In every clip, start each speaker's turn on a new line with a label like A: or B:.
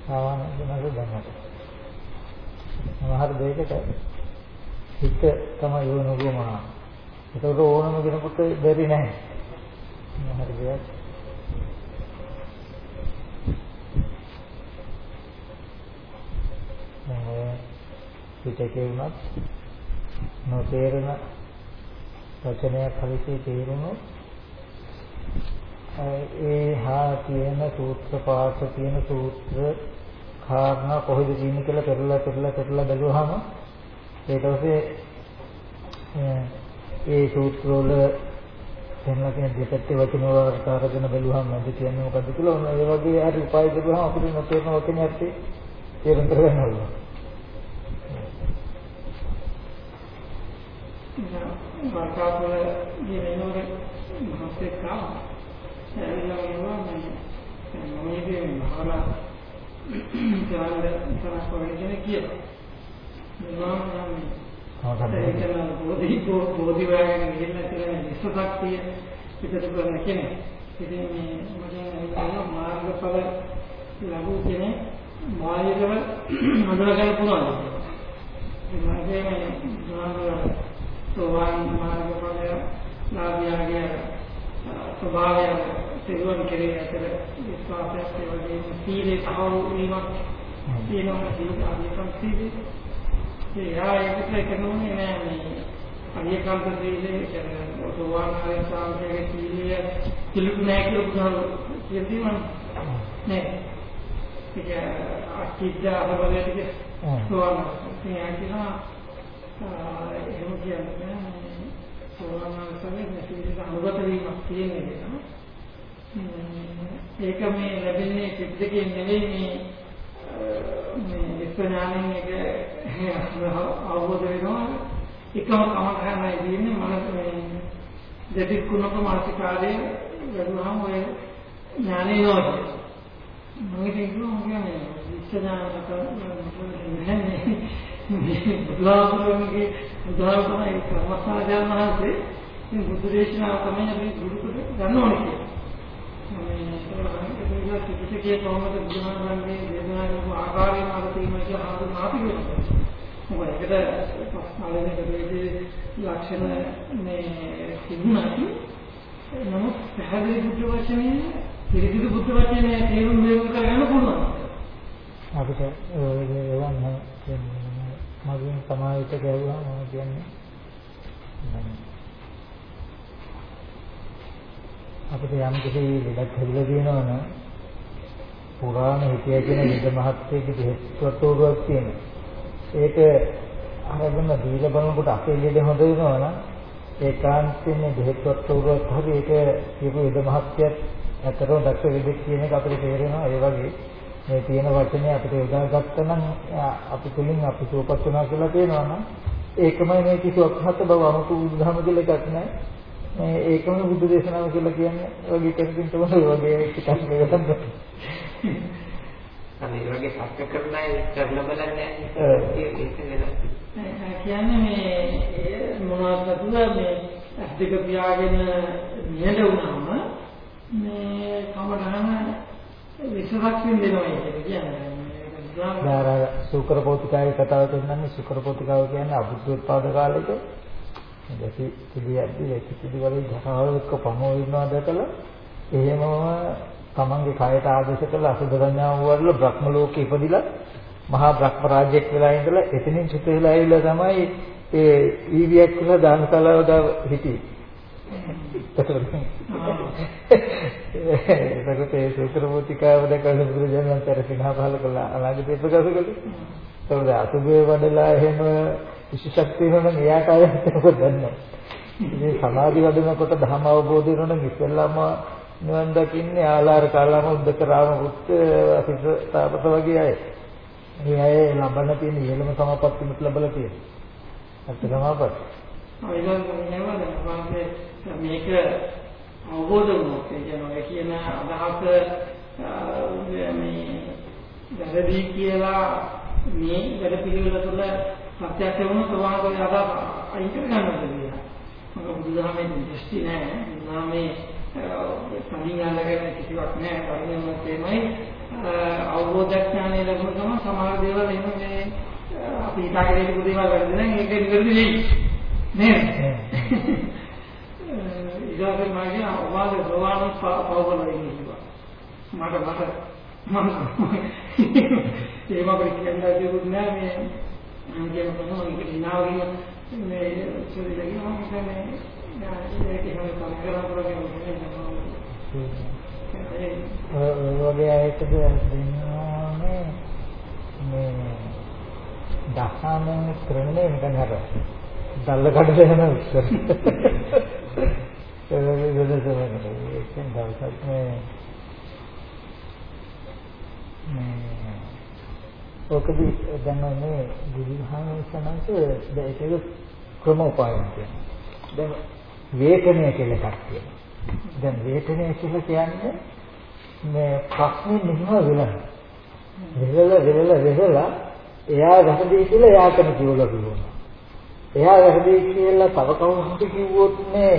A: සාමාන්‍ය දෙනක දැනගන්න. මහර දෙයකට හිත තමයි යොමුනවා. ඒක ඕනම කෙනෙකුට බැරි නැහැ. මහර දෙයක් පිටකේ වුණත් නොතේරෙන වචනයක් හරියට තේරුණොත් ඒහා තියෙන සූත්‍ර පාඨ තියෙන සූත්‍ර කාරණා කොහෙද තියෙන්නේ කියලා පෙරලා බැලුවාම ඊට පස්සේ ඒ සූත්‍ර වල දැන්ලා තියෙන දෙපැත්තේ වචන වලට අරගෙන බැලුවාම මොකද කියන්නේ මොකද්ද කියලා ඔන්න ඒ වගේ හරි උපාය දෙපුවාම අපිට නොතේරෙන වචනයක් තේරුම් කරගන්න ඕනේ.
B: वार्तापुर ये मेनोरे महत्व का ऐसा मम्मी भी हमारा जान इतना पढ़ने ने किया निवाम हम बोधी वाले ने मिलने के लिए निष्ठा इधर करने के लिए इसलिए मुझे मार्ग पर लागू किए मार्ग पर मदरसा पूरा मुझे सोवान मार्ग पर लाभ स्वभाव सेवन करे विश्वास सीधे भाव तीनों सीधे अभिकांत सीधे सोवान सीधे तिलुक कीर्ति मन किया सोवान अनुगत एक में लभिने सिद्धके निलय विश्वज्ञानी अवबोध एकम कमठाना दीने मनस जटिल कुणों को मानसिक कार्य हम वो ज्ञानी न हो मुझे देखो मुझे विश्वज्ञान बुद्धि समस्या जानना से बुद्ध देशना समय अभी गुरु को जानना नहीं किसी तो हम तो बुद्धिमान बन गए वेदना को आकार में मारते हैं मुझे हाथ माफ ही हो गया कहता साले में कभी लक्षण में सिद्धना की नमो पहले बुद्ध वचन है फिर बुद्ध वचन है एवं मेरे का ज्ञान पूर्ण
A: आपको एवं है මගෙන් සමාවිත ගැවුවා මම කියන්නේ අපිට යම් කිසි දෙයක් හැදලා තියෙනවනම් පුරාණ හිතේ කියන විද මහත්කයේ දෙහෙත්වටුවක් තියෙනවා. ඒක අරගෙන දීලා බලනකොට අපේ ලෙඩ හොඳ වෙනවනම් ඒකාන්තයෙන් දෙහෙත්වටුවක් හරි ඒක කියපු විද මහත්කයත් අතරම දක්ෂ විදෙක් කියන එක අපිට තේරෙනවා. ඒ වගේ මේ තියෙන වචනේ අපිට යොදා ගත්තා නම් අපි තුලින් අපි සුවපත් වෙනවා කියලා තේනවා නම් ඒකමයි මේ කිසිවක් හත බව අමුතු බුදුදහම කියලා එකක් නැහැ. මේ ඒකම බුදු දේශනාව කියලා කියන්නේ වගේ කෙනකින් තමයි වගේ එකක් ගන්න.
C: අනේ වගේ සත්‍ය කරන අය කරලා බලන්නේ ඒක
B: කියන්නේ මේ මොනවද මේ අධික පියාගෙන නියඳ වුණාම මේ කමඩහන විශ්වාසයෙන් දෙනවා කියන්නේ
A: සුකරපෝතිකාවේ කතාව තුනන්නේ සුකරපෝතිකාව කියන්නේ අබුද්ධෝත්පාද කාලෙක දැසි පිළියද්දී පිළිවලින් ධර්මවලක පමෝ වෙනවා දැකලා එහෙමම තමන්ගේ කයට ආදේශ කළ අසුබ සංඥාව වල බ්‍රහ්ම ලෝකේ ඉපදිලා මහා බ්‍රහ්ම රාජ්‍යයක් වෙලා ඉඳලා එතනින් චුත වෙලා ඇවිල්ලා තමයි ඒ ඊවියක් කියලා දානශාලාව දා හිටියේ. ඒකට ඒ සූත්‍රපෝතිකාව දැකලා බුදුරජාණන් වහන්සේ සිනහ පහල කළා අනාගතේ ප්‍රකාශ කළේ. ඒකද අසුබේ වඩලා එහෙම විශේෂක්තිය වෙනනම් එයාට අයත් මොකද දන්නේ. ඉතින් සමාධි වඩනකොට ධර්ම අවබෝධ වෙනනම් ඉස්සෙල්ලාම නිවන් දකින්නේ ආලාර කාලාම උද්දකරාම පුත් අසිත තාපස වගේ අය. මේ අය ලබන තියෙන ඉහළම සමාපත්තියත් ලැබලා තියෙනවා. අර්ථ සමාපatti.
B: මේක අවබෝධ වුණොත් කියන අදහස මේ වැරදි කියලා මේ වැඩ පිළිවෙල තුළ සත්‍යයක් වුණොත් සවාහකව අදහස අයින් කර ගන්නවා කියලා. මොකද බුදුදහමේ දෘෂ්ටි නැහැ. බුදුදහමේ තනින් අල්ලගෙන කිසිවක් නැහැ. පරිණාමය තේමයි අවබෝධයක් ඥානය ලැබුණ ගමන් සමහර දේවල් එහෙම මේ අපි හිතාගෙන ඉන්න දේවල් වැඩි නැහැ ඒක නිවැරදි නෙයි නේද? ඉතින් මාගේ අවවාද ප්‍රවාහන පවවලා ඉන්නවා. මට මම ඒක අපිට කියන්න දෙයක් නෑ මේ අන්තිම කොහොමද මේක ඉනාවගේ මේ සුදුලගේ මම කියන්නේ ඒක හැම කරලා
A: වගේ ආයතද දෙන්නේ මේ දහමෙන් ක්‍රමනේ නිකන් හර දල්ල කඩලා යන උත්තර ඒකෙන් දවසක් මේ ඔකදී දැන් මේ බුදුහාමසනන්ත ඒක ක්‍රම උපායන් කියනවා. දැන් වේතනය කියලා එකක් තියෙනවා. දැන් වේතනය කියලා කියන්නේ මේ ප්‍රශ්නේ මෙහෙම වෙලා එයා වැරදි කියලා එයාටම කියලා කියනවා. එයා වැරදි කියලා තව කවුරුහට කිව්වොත් මේ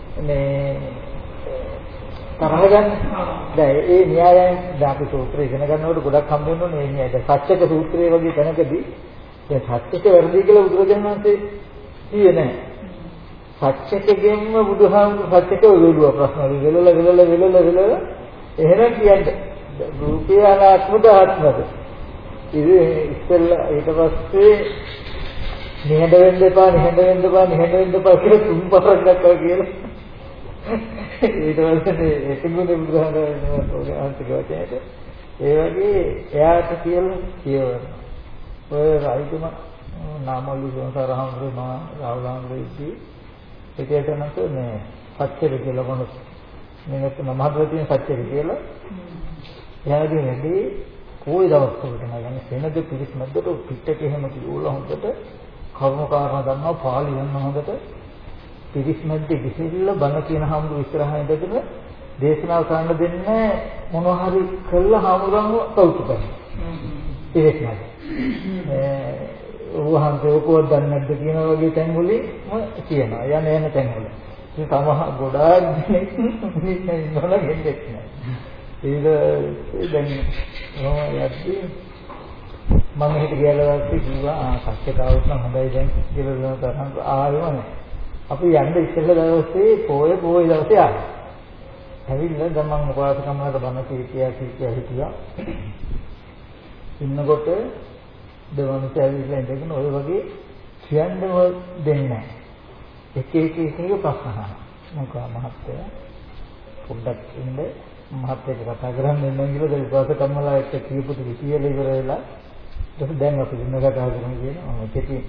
A: තරහ ගන්න. දැන් ඒ න්‍යායයන් අපි සූත්‍රය ඉගෙන ගන්නකොට ගොඩක් හම්බ වෙනෝනේ මේ න්‍යාය. සත්‍යක සූත්‍රයේ වගේ තැනකදී දැන් සත්‍යක වැරදි කියලා බුදුරජාණන් වහන්සේ කියේ නැහැ. සත්‍යකගෙන්ම බුදුහාමුදුරු සත්‍යක වෙලුවා ප්‍රශ්න වෙලලා එහෙනම් කියන්නේ රූපය අනාත්මද ආත්මද? ඉතින් ඉස්සෙල්ලා ඊට පස්සේ නිහඬ වෙන්න එපා කියලා තුන් පාරක් දක්වා කියලා ඊට පස්සේ ඒකෙන්නේ බුදුහාමුදුරුවෝ අන්තික වචනයට ඒ වගේ එයාට කියලා කියවන ඔය රායිතුම නාමවලු සංසාරහඳුරේ රාහුලහඳුරේදී ඒකේ නැත මේ සත්‍යෙ කියලා මොනවද මේකට මහත්ව තියෙන සත්‍යෙ කියලා එයාගේ වැඩි කොයි දවස්වලට නගන්නේ සෙනග පිරිස් මැද්දට පිටක එහෙම කියලා හොඳට කර්ම කාරණා ගන්නවා පාළි වෙනවා හොඳට පිරිස් මැද්දේ ගිහිල්ලා බණ කියන හාමුදුරු ඉස්සරහා ඉඳගෙන දේශනාව කරන්න දෙන්නේ මොනවා හරි කළා හාමුදුරන්ව කවුතු කරනවා. පිරිස් මැද්දේ වහන්සේ කොහොමද දන්නේ නැද්ද කියන වගේ තැන් වලින් කියනවා. යන තැන් වල. ඉතින් තමහ ගොඩාක් දෙනෙක් ඉන්නවලා ගෙන්නේ නැහැ. ඒක දැන් යද්දී මම හිත ගියලා කිව්වා සත්‍යතාවත් නම් හොඳයි දැන් කියලා තරම් ආවෙම අපි යන්න ඉස්සෙල්ලා දවසේ පොය දවසේ ආවා. ඇවිල්ලා දැන් මම උපාසකම්මලට බණ හිටියා. ඉන්නකොට දෙවනට ඇවිල්ලා ඉඳගෙන ඔය වගේ කියන්නම දෙන්නේ නැහැ. එක ප්‍රශ්න අහනවා. මොකක්ද මහත්තයා පොඩ්ඩක් ඉන්න මහත්තයාට කතා කරන්න එන්න කියලා දෙවිපාස කම්මලා එක්ක කියපු ටික කියලා ඉවර වෙලා දැන් අපි ඉන්න කතා කරමු කියනවා. මම කෙටි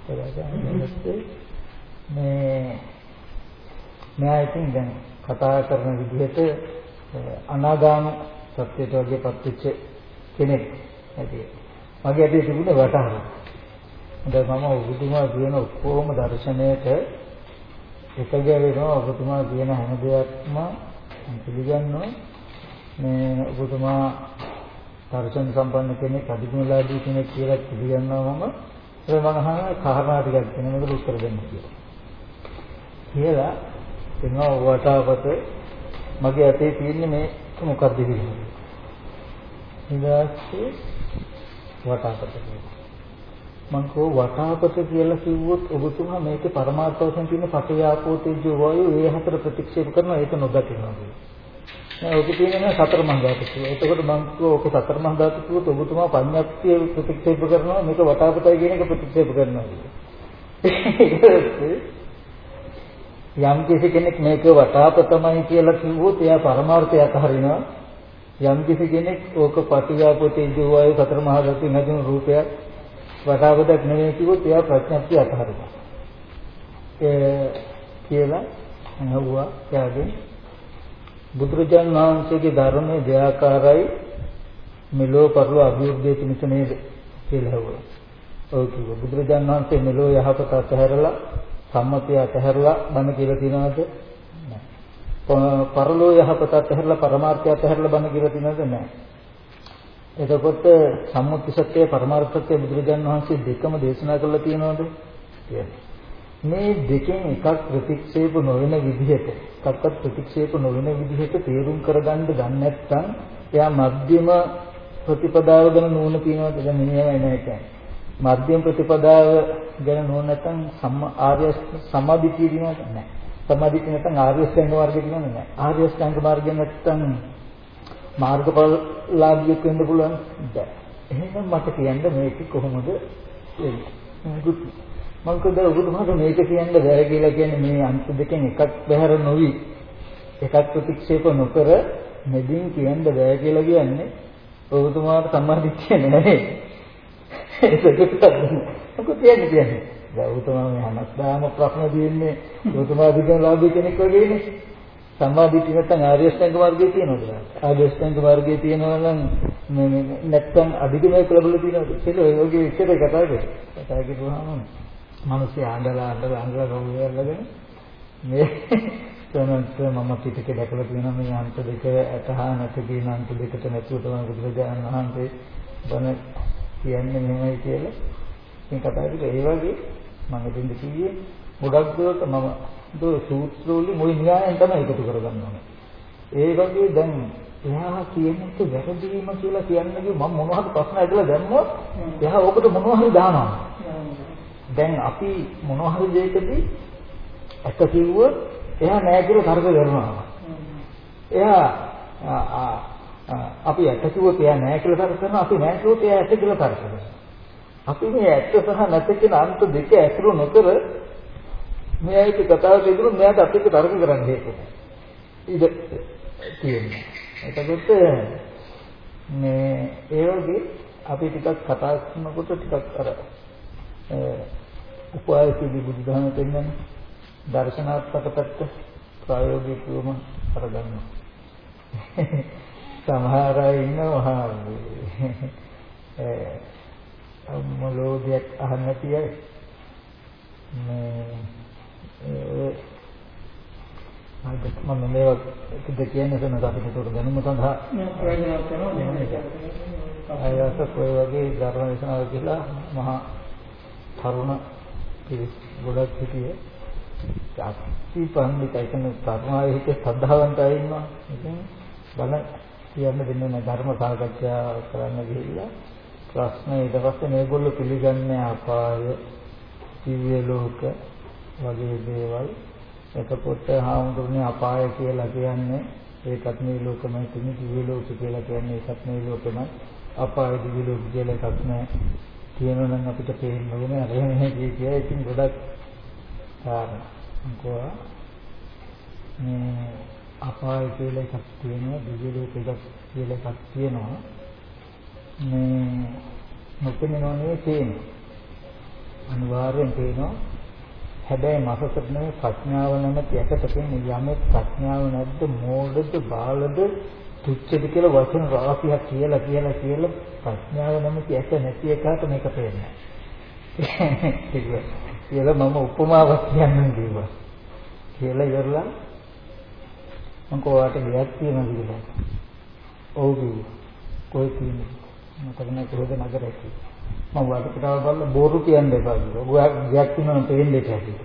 A: මේ ඉතින් දැන් කතා කරන විදිහට අනාගාමී සත්‍යයට වගේපත් වෙච්ච කෙනෙක් ඇති. මගේ අතේ තිබුණේ වටහර. දැන් මම ඔබතුමා කියන ඔක්කොම දර්ශනයට එකග වෙනවා. ඔබතුමා කියන හැම දෙයක්ම පිළිගන්නවා. මේ ඔබතුමා දර්ශන සම්පන්න කෙනෙක් අධිගුණලාභී කෙනෙක් කියලා පිළිගන්නවා මම. ඒ මම අහන කාරණා ටිකක් කියන මේකට උත්තර දෙන්න කියලා. එනවා වටාපත මගේ අතේ තියෙන්නේ මේ මොකක්ද කියලා. ඊළඟට වටාපත කියලා. මම කෝ වටාපත කියලා කිව්වොත් ඔබතුමා මේකේ පරමාර්ථ වශයෙන් තියෙන පඨවි ආපෝ තේජෝ වායෝ ඒ හතර ප්‍රතික්ෂේප කරනවා ඒක නොදකිනවා කියලා. ඔක තියෙනවා සතර මහා ධාතු කියලා. එතකොට මම කෝ ඔක සතර මහා ධාතු කිව්වොත් ඔබතුමා පඤ්ඤාප්තිය ප්‍රතික්ෂේප කරනවා මේක වටාපතයි කියන එක ප්‍රතික්ෂේප කරනවා කියලා. යම් කිසි කෙනෙක් මේක වටාපතමයි කියලා කිව්වොත් එයා පරමාර්ථය අතහරිනවා. යම් කිසි කෙනෙක් ඕක පඨවි ආපෝ තේජෝ වායෝ සතර මහා ධාතු නැදින රූපයක් වටාපතක් නෙවෙයි කිව්වොත් එයා ප්‍රඥප්තිය අතහරිනවා. කියලා අහුවා එයාගෙන් බුදුරජාණන් වහන්සේගේ ධර්මයේ දෙආකාරයි මෙලෝ පරලෝ අභිවෘද්ධිය පිණිස නේද කියලා අහුවා. ඔව් කිව්වා. බුදුරජාණන් වහන්සේ මෙලෝ යහපත අතහැරලා සම්මතිය අතහැරලා බණ කියලා තියනවද? නැහැ. පරලෝ යහපත අතහැරලා පරමාර්ථය අතහැරලා බණ කියලා තියනවද? නැහැ. එතකොට සම්මුති සත්‍ය පරමාර්ථ සත්‍ය බුදුරජාණන් වහන්සේ දෙකම දේශනා කරලා තියෙනවද? කියන්නේ. මේ දෙකෙන් එකක් ප්‍රතික්ෂේප නොවන විදිහට, එකක්වත් ප්‍රතික්ෂේප නොවන විදිහට තේරුම් කරගන්න ගන්න නැත්නම් එයා මධ්‍යම ප්‍රතිපදාව ගැන නුවණ තියනවාද දැන් මෙහෙමයි නෑ කියන්නේ. මධ්‍යම ප්‍රතිපදාව ගැන නුවණ නැත්නම් ආර්ය සමාධිය දිනවද නැහැ. සමාධිය නැත්නම් ආර්ය ශ්‍රේණි මාර්ගය දිනවද නැහැ. ආර්ය ශ්‍රේණි මාර්ගය නැත්නම් මාර්ගඵලලාභියෙක් වෙන්න පුළුවන් බෑ. එහෙනම් මට කියන්න මේක කොහොමද වෙන්නේ? මම කවද ඔබතුමාට මේක කියන්න බෑ කියලා කියන්නේ මේ අන්ත දෙකෙන් එකක් බහැර නොවි එකක් ප්‍රතික්ෂේප නොකර මෙදින් කියන්න බෑ කියලා කියන්නේ ඔබතුමාට සම්මාදිට්ඨිය නෙමෙයි. මොකද කියන්නේ? දැන් ඔබතුමා මේ හැමදාම ප්‍රශ්න දෙන්නේ ඔබතුමා දිගන ලාභී කෙනෙක් වගේනේ. සම්මාදිට්ඨිය නැත්නම් ආර්ය අෂ්ටාංග මාර්ගයේ තියෙනවද? ආර්ය අෂ්ටාංග මාර්ගයේ තියෙනවා නම් නැත්නම් අධිගමයේ ප්‍රබල තියෙනවද? කියලා ඒ වගේ විස්තර කතා කරලා. කතා කිව්වහම මිනිස්සු ආඳලා කවුරුහරලගෙන මේ තනන්ත මම පිටකේ දැකලා තියෙනවා මේ අන්ත දෙක අතහා නැති කියන අන්ත දෙකට නැතුව තමයි බුදුරජාණන් වහන්සේ බණ කියන්නේ මෙහෙමයි කියලා. මේ කතා කරේ ඒ වගේ මම දෙන්න කිව්වේ ගොඩක් දුරට මම සූත්‍රවල මොයි න්‍යායයන් තමයි එකතු කරගන්න ඕනේ. ඒ වගේ දැන් එයා කියන්නේ වැරදීම කියලා කියන්නේ මම මොනවද ප්‍රශ්න ඇදලා දැම්මොත් එයා ඔකට මොනවද දානවා. දැන් අපි මොනවා හරි දෙයකදී ඇත්ත කිව්වොත් එයා නෑ කියලා තර්ක කරනවා. එයා අපි ඇත්ත කිව්වොත් එයා නෑ කියලා තර්ක කරනවා. අපි නෑ කිව්වොත් එයා ඇත්ත කියලා තර්ක කරනවා. අපි මේ ඇත්ත සහ නැත්ත කියන අන්ත දෙක ඇතුළු නොකර මෙයාට කතාවට ඉදිරිය මෙයාට අපිට තර්ක කරන්න හේතුව. ඉත තියෙනවා. එතකොට මේ ඒ වගේ අපි ටිකක් කතා කරනකොට ටිකක් අර උපායකදී බුදුදහම දෙන්නේ දර්ශනාත්මක පැත්ත ප්‍රායෝගිකවම කරගන්නවා. සමහර අය ඉන්නවා මොලෝදියක් අහන්න නැතියි මම මේවා කියන්නේ සනස අපිට උඩ දැනුම සඳහා
B: ප්‍රයෝජනවත් වෙනවා.
A: අයස කොයි වගේ ධර්ම දේශනාවල කියලා මහා තරුණ පිරිස් ගොඩක් හිටියේ. අපි පන්දිකයි කියන තරුණාවේ හිතේ ශ්‍රද්ධාවන්තය ඉන්නවා. ඉතින් බල කියන්න දෙන්නේ නැහැ ධර්ම සාකච්ඡා කරන්න ගිහිල්ලා ප්‍රශ්න ඊට පස්සේ මේගොල්ලෝ පිළිගන්නේ අපාය, දිව්‍ය ලෝක වගේ දේවල්. එතකොට හාමුදුරනේ අපාය කියලා කියන්නේ ඒකත් මේ ලෝකමයි තියෙන දිව්‍ය ලෝක කියලා කියන්නේ ඒකත් මේ ලෝකමයි. අපාය දිව්‍ය ලෝක කියලා එකක් නැහැ. කියනවා නම් අපිට තේරෙන්න ඕනේ අර එහෙම කිය ඉතින් ගොඩක් මොකවා මේ අපාය කියලා එකක් තියෙනවා දිව්‍ය ලෝක එකක් කියලා එකක් තියෙනවා මේ නොපෙනෙනවනේ තියෙනවා අනිවාර්යෙන් තියෙනවා හැබැයි මාසකට නෙමෙයි ප්‍රඥාව නැමැති එකට තියෙන යමෙක් ප්‍රඥාව නැද්ද මෝඩද බාලද තුච්චද කියලා වචන රාශියක් කියලා ප්‍රඥාව නැමැති එක නැති එකට මේක තේරෙන්නේ නැහැ. කියලා මම උපමාවක් කියන්නම් කිව්වා. කියලා ඉවරලා මම කොහාට ගියක් තියෙනවද කියලා. ඔව් කිව්වා. කොයි තියෙන්නේ? මට නම් කොහෙද නගරේ කියලා. මම වටපිටාව බලලා බෝරු කියන්න එපා කිව්වා. ඔයා ගියක් තියෙනවද තේින්නේ නැහැ.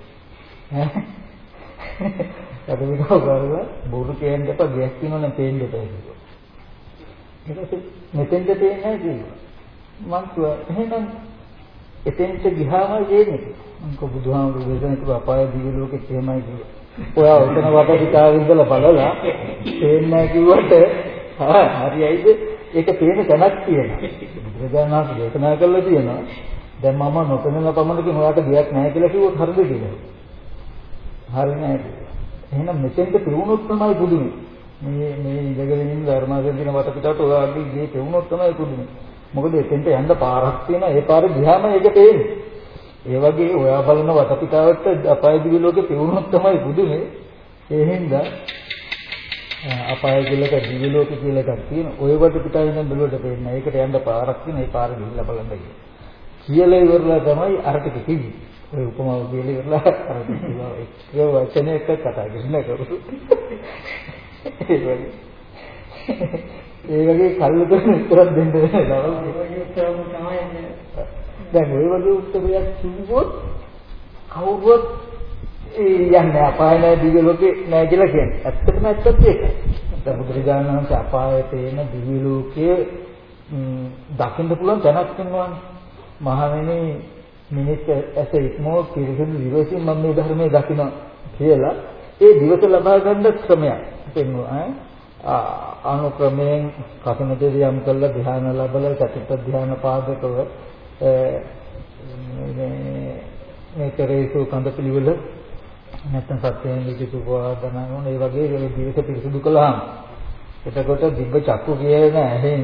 A: වටපිටාව බලලා බෝරු කියන්න එපා ගියක් තියෙනවද තේින්නේ නැහැ. ඊට මෙතෙන්ද තේන්නේ නැහැ කිව්වා. මං කිව්වා එහෙනම් එතෙන්ට ගියාම වෙන්නේ මං බුදුහාමුදුරුවෝ දේශනා කළ අපාය දිව්‍ය ලෝකෙත් එහෙමයි කිව්වා. ඔයා උතන වටපිටාව ඉඳලා බලලා තේන්නේ නැහැ කිව්වට හරියයිද? ඒක තේරෙන තැනක් තියෙනවා. බුදුරජාණන් වහන්සේ දේශනා කළා තියෙනවා. දැන් මම නොපෙනෙන පමණකින් ඔයාට ගියක් නැහැ කියලා කිව්වොත් හරිද කියලා. හරි නෑ. එහෙනම් මෙතෙන්ට පිරුණොත් තමයි බුදුනේ. මේ ඉඳගෙන ඉන්න ධර්මාසන දින වටපිටාවට ඔයාගේ ගියේ පිරුණොත් තමයි බුදුනේ. මොකද එතෙන්ට යන්න පාරක් තියෙනවා. ඒ පාර ගියාම ඒක පේන්නේ. ඒ වගේ ඔයා බලන වටපිටාවට අපාය දිව්‍ය ලෝකේ පිරුණොත් තමයි බුදුනේ. ඒ හින්දා අපාය කියලා එක දිව්‍ය ලෝක කියලා එකක් තියෙනවා. ඔය වටපිටාවෙන් නම් බැලුවට පේන්නේ. ඒකට යන්න පාරක් තියෙනවා. ඒ පාර ගිහිල්ලා බලන්න කියලා ඉවරලා තමයි අර ටික කිව්වේ. ඔය උපමාව කියලා ඉවරලා අර ටික කිව්වා. ඒක වචනේ එක කතා කරන්න කරු. ඒ වගේ කල්ලුක උත්තරයක් දෙන්න වෙනවා. දැන් ඔය වගේ උත්තරයක් කිව්වොත් කවුරුවත් යන්නේ අපාය නැහැ දිව්‍ය ලෝකේ නැහැ කියලා කියන්නේ. ඇත්තටම ඇත්තත් ඒක. දැන් බුදුරජාණන් වහන්සේ අපායේ තේන දිව්‍ය ලෝකයේ දකින්න පුළුවන් තැනක් තියෙනවානේ. මහණෙනි මිනිස් ඇස ඉක්මෝ පිරිසිදු දිවසින් මම මේ ධර්මයේ දකින්න කියලා ඒ දිවස ලබා ගන්න ක්‍රමයක් පෙන්වනවා. අනුක්‍රමයෙන් කසිනදී යම් කළ ධ්‍යාන ලැබලා චතුර්ථ ධ්‍යාන පාදකව මේ කරේසු කඳ පිළිවෙල නැත්නම් සත්‍යයෙන් විචිතුපවාදනන ඒ වගේ දිවස පිරිසිදු කළාම එතකොට දිබ්බ චක්කු කියන ඇහෙන්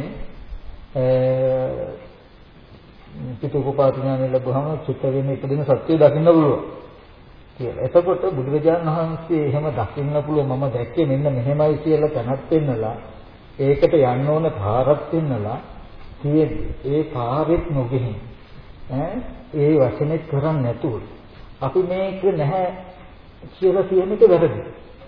A: පිටුපපාත ඥාන ලැබුවම චිත්ත වෙන ඉපදින සත්‍ය දකින්න පුළුවන් කියලා. එතකොට බුදුරජාණන් වහන්සේ එහෙම දකින්න පුළුවන් මම දැක්කේ මෙන්න මෙහෙමයි කියලා තනත් වෙන්නලා ඒකට යන්න ඕන පාරක් වෙන්නලා තියෙදි ඒ පාරෙත් නොගෙහින් ඒ වචනේ කරන්නේ නැතුව අපි මේක නැහැ කියලා කියන එක වැරදි.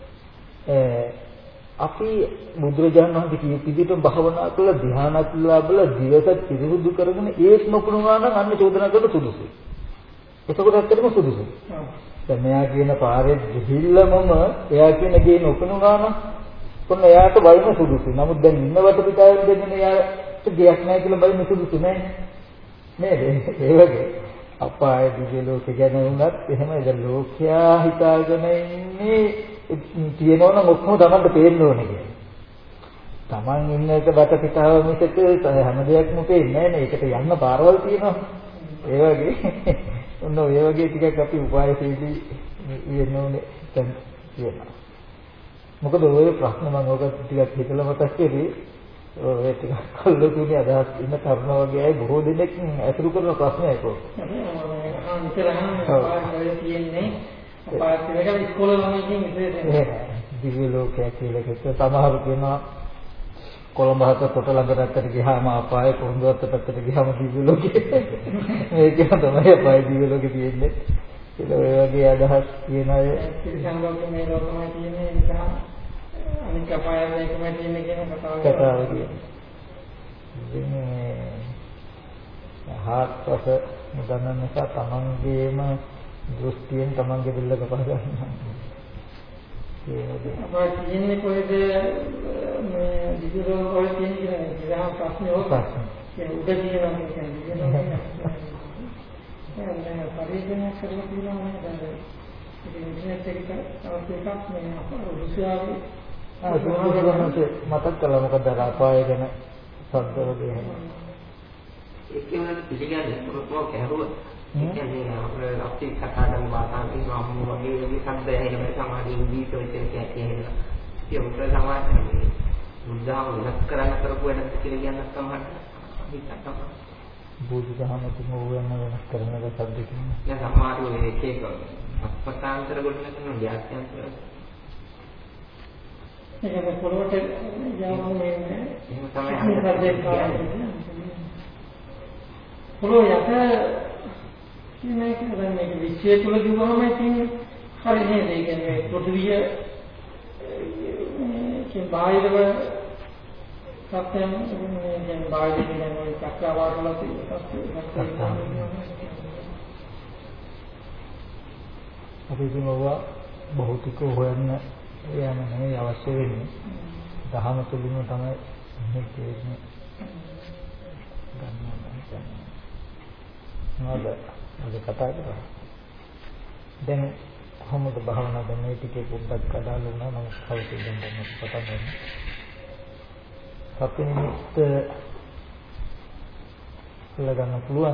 A: අපි බුදුරජාණන් වහන්සේ කියපු විදිහට භාවනා කළා ධ්‍යානත් ලැබලා දිවසත් පිරිසුදු කරගෙන ඒත් නොකුණා නම් අන්න චෝදනා කරන්න සුදුසුයි. එතකොට ඇත්තටම සුදුසුයි. දැන් මෙයා කියන පාරේ ගිහිල්ලාමම එයා කියන ගේ නොකුණා නම් කොන්න එයාට වයින් සුදුසුයි. නමුත් දැන් ඉන්නවට පිටාවෙන් දෙන්නේ එයාට ගියක් නැහැ කියලා බයින් සුදුසු නැහැ. නේද? ඒ වගේ අපාය දිව්‍ය ලෝකේ ගැන වුණත් එහෙමයි. දැන් ලෝකයා හිතාගෙන ඉන්නේ තියෙනවනම් ඔක්කොම Tamanට පේන්න ඕනේ කියලා. Taman ඉන්න එක බට පිටාව මිසක හැම දෙයක්ම පේන්නේ නැහැ නේ. ඒකට යන්න පාරවල් තියෙනවා. ඒ වගේ ඔන්න ඔය වගේ ටිකක් අපි උපායශීලී වෙන්න ඕනේ දැන් කියනවා. මොකද ඔය ප්‍රශ්න මම ඔක ටිකක් හිතලා මතක් කරේ. ඔය ටිකක් කල්ලුතුනේ අදහස් ඉන්න කර්ම වගේ අය බොහෝ දෙනෙක් ඇසුරු කරන ප්‍රශ්නයක් ඕක. දිව්‍ය ලෝකයේ කියලා කිව්ව සමහර කෙනා කොළඹ හත කොට ළඟට ගියාම අපායේ කොඳුරත් පැත්තට ගියාම දිව්‍ය ලෝකේ මේක තමයි අපායේ දිව්‍ය ලෝකේ තියෙන්නේ කියලා ඔය වගේ අදහස් කියන අය
B: සංගෝපනේ මේ ලෝකමයි තියෙන්නේ නිසා අනික අපායේ මේකමයි තියෙන්නේ කියන
A: කතාව කියන්නේ. ඉතින් හාත්පස මුදන්න නිසා තමන්ගේම දෘෂ්ටියෙන් තමන්ගේ දෙල්ලක පහ ගන්නවා.
B: අපේ කියන්නේ කොහෙද මේ දිගටම කොහෙද කියන්නේ කියලා ප්‍රශ්නේ හොස්සා. ඒ උඩ කියනවා කියන්නේ. දැන් පරිදෙන කරලා තියෙනවා නේද? ඉතින් ඉන්ටර්නෙට් එකේ තවත් එකක් මේ රුසියාවේ
A: මතක් කළා මොකද අපාය ගැන සද්දවල එහෙම.
C: ඒක වෙන පිළිගන්නේ මොකක්ද කැරුවා. ඒ කියන්නේ අපේ අපි කතා කරන වාතාවරණය වගේ වගේ සද්ද එහෙම සමාධි ජීවිතය කියන්නේ. ඒක සමාජයේ මුදාව වෙනස් කරන්න කරපු වැඩක් කියලා කියන්න තමයි හිතන්න.
A: බුදුදහම තුම වෙන වෙනස් කරන එක සද්ද කියන්නේ.
C: දැන් සමාජයේ එක එක අපස්ථාන්තර ගොඩනගන ව්‍යාඛ්‍යාන්තර
B: ඒක පොළොවට යවම වෙන්නේ.
C: එහෙම තමයි.
B: පොළොව යට මේ කියන්නේ මේක විශ්වය තුල ගිහුවම තියෙන්නේ. හරි නේද? ඒ කියන්නේ පෘථිවිය මේ බාහිරව සත්‍යම් මේ බාහිර කියන්නේ චක්‍රවාටවල තියෙන
A: අපි කියනවා භෞතික හොයන්න යන නෙවෙයි අවශ්‍ය වෙන්නේ. දහම තුලින්ම තමයි මේ තේරෙන්නේ. ගන්නවා. අද කතා කරා. දැන් කොහොමද භාවනා දැන් මේ ටිකේ පොඩ්ඩක් කඩාලා වුණා නම් කවුරුද දැන් පටන් ගන්න. සත්‍ය නිමිත්ත ලගන්න පුළුවන්.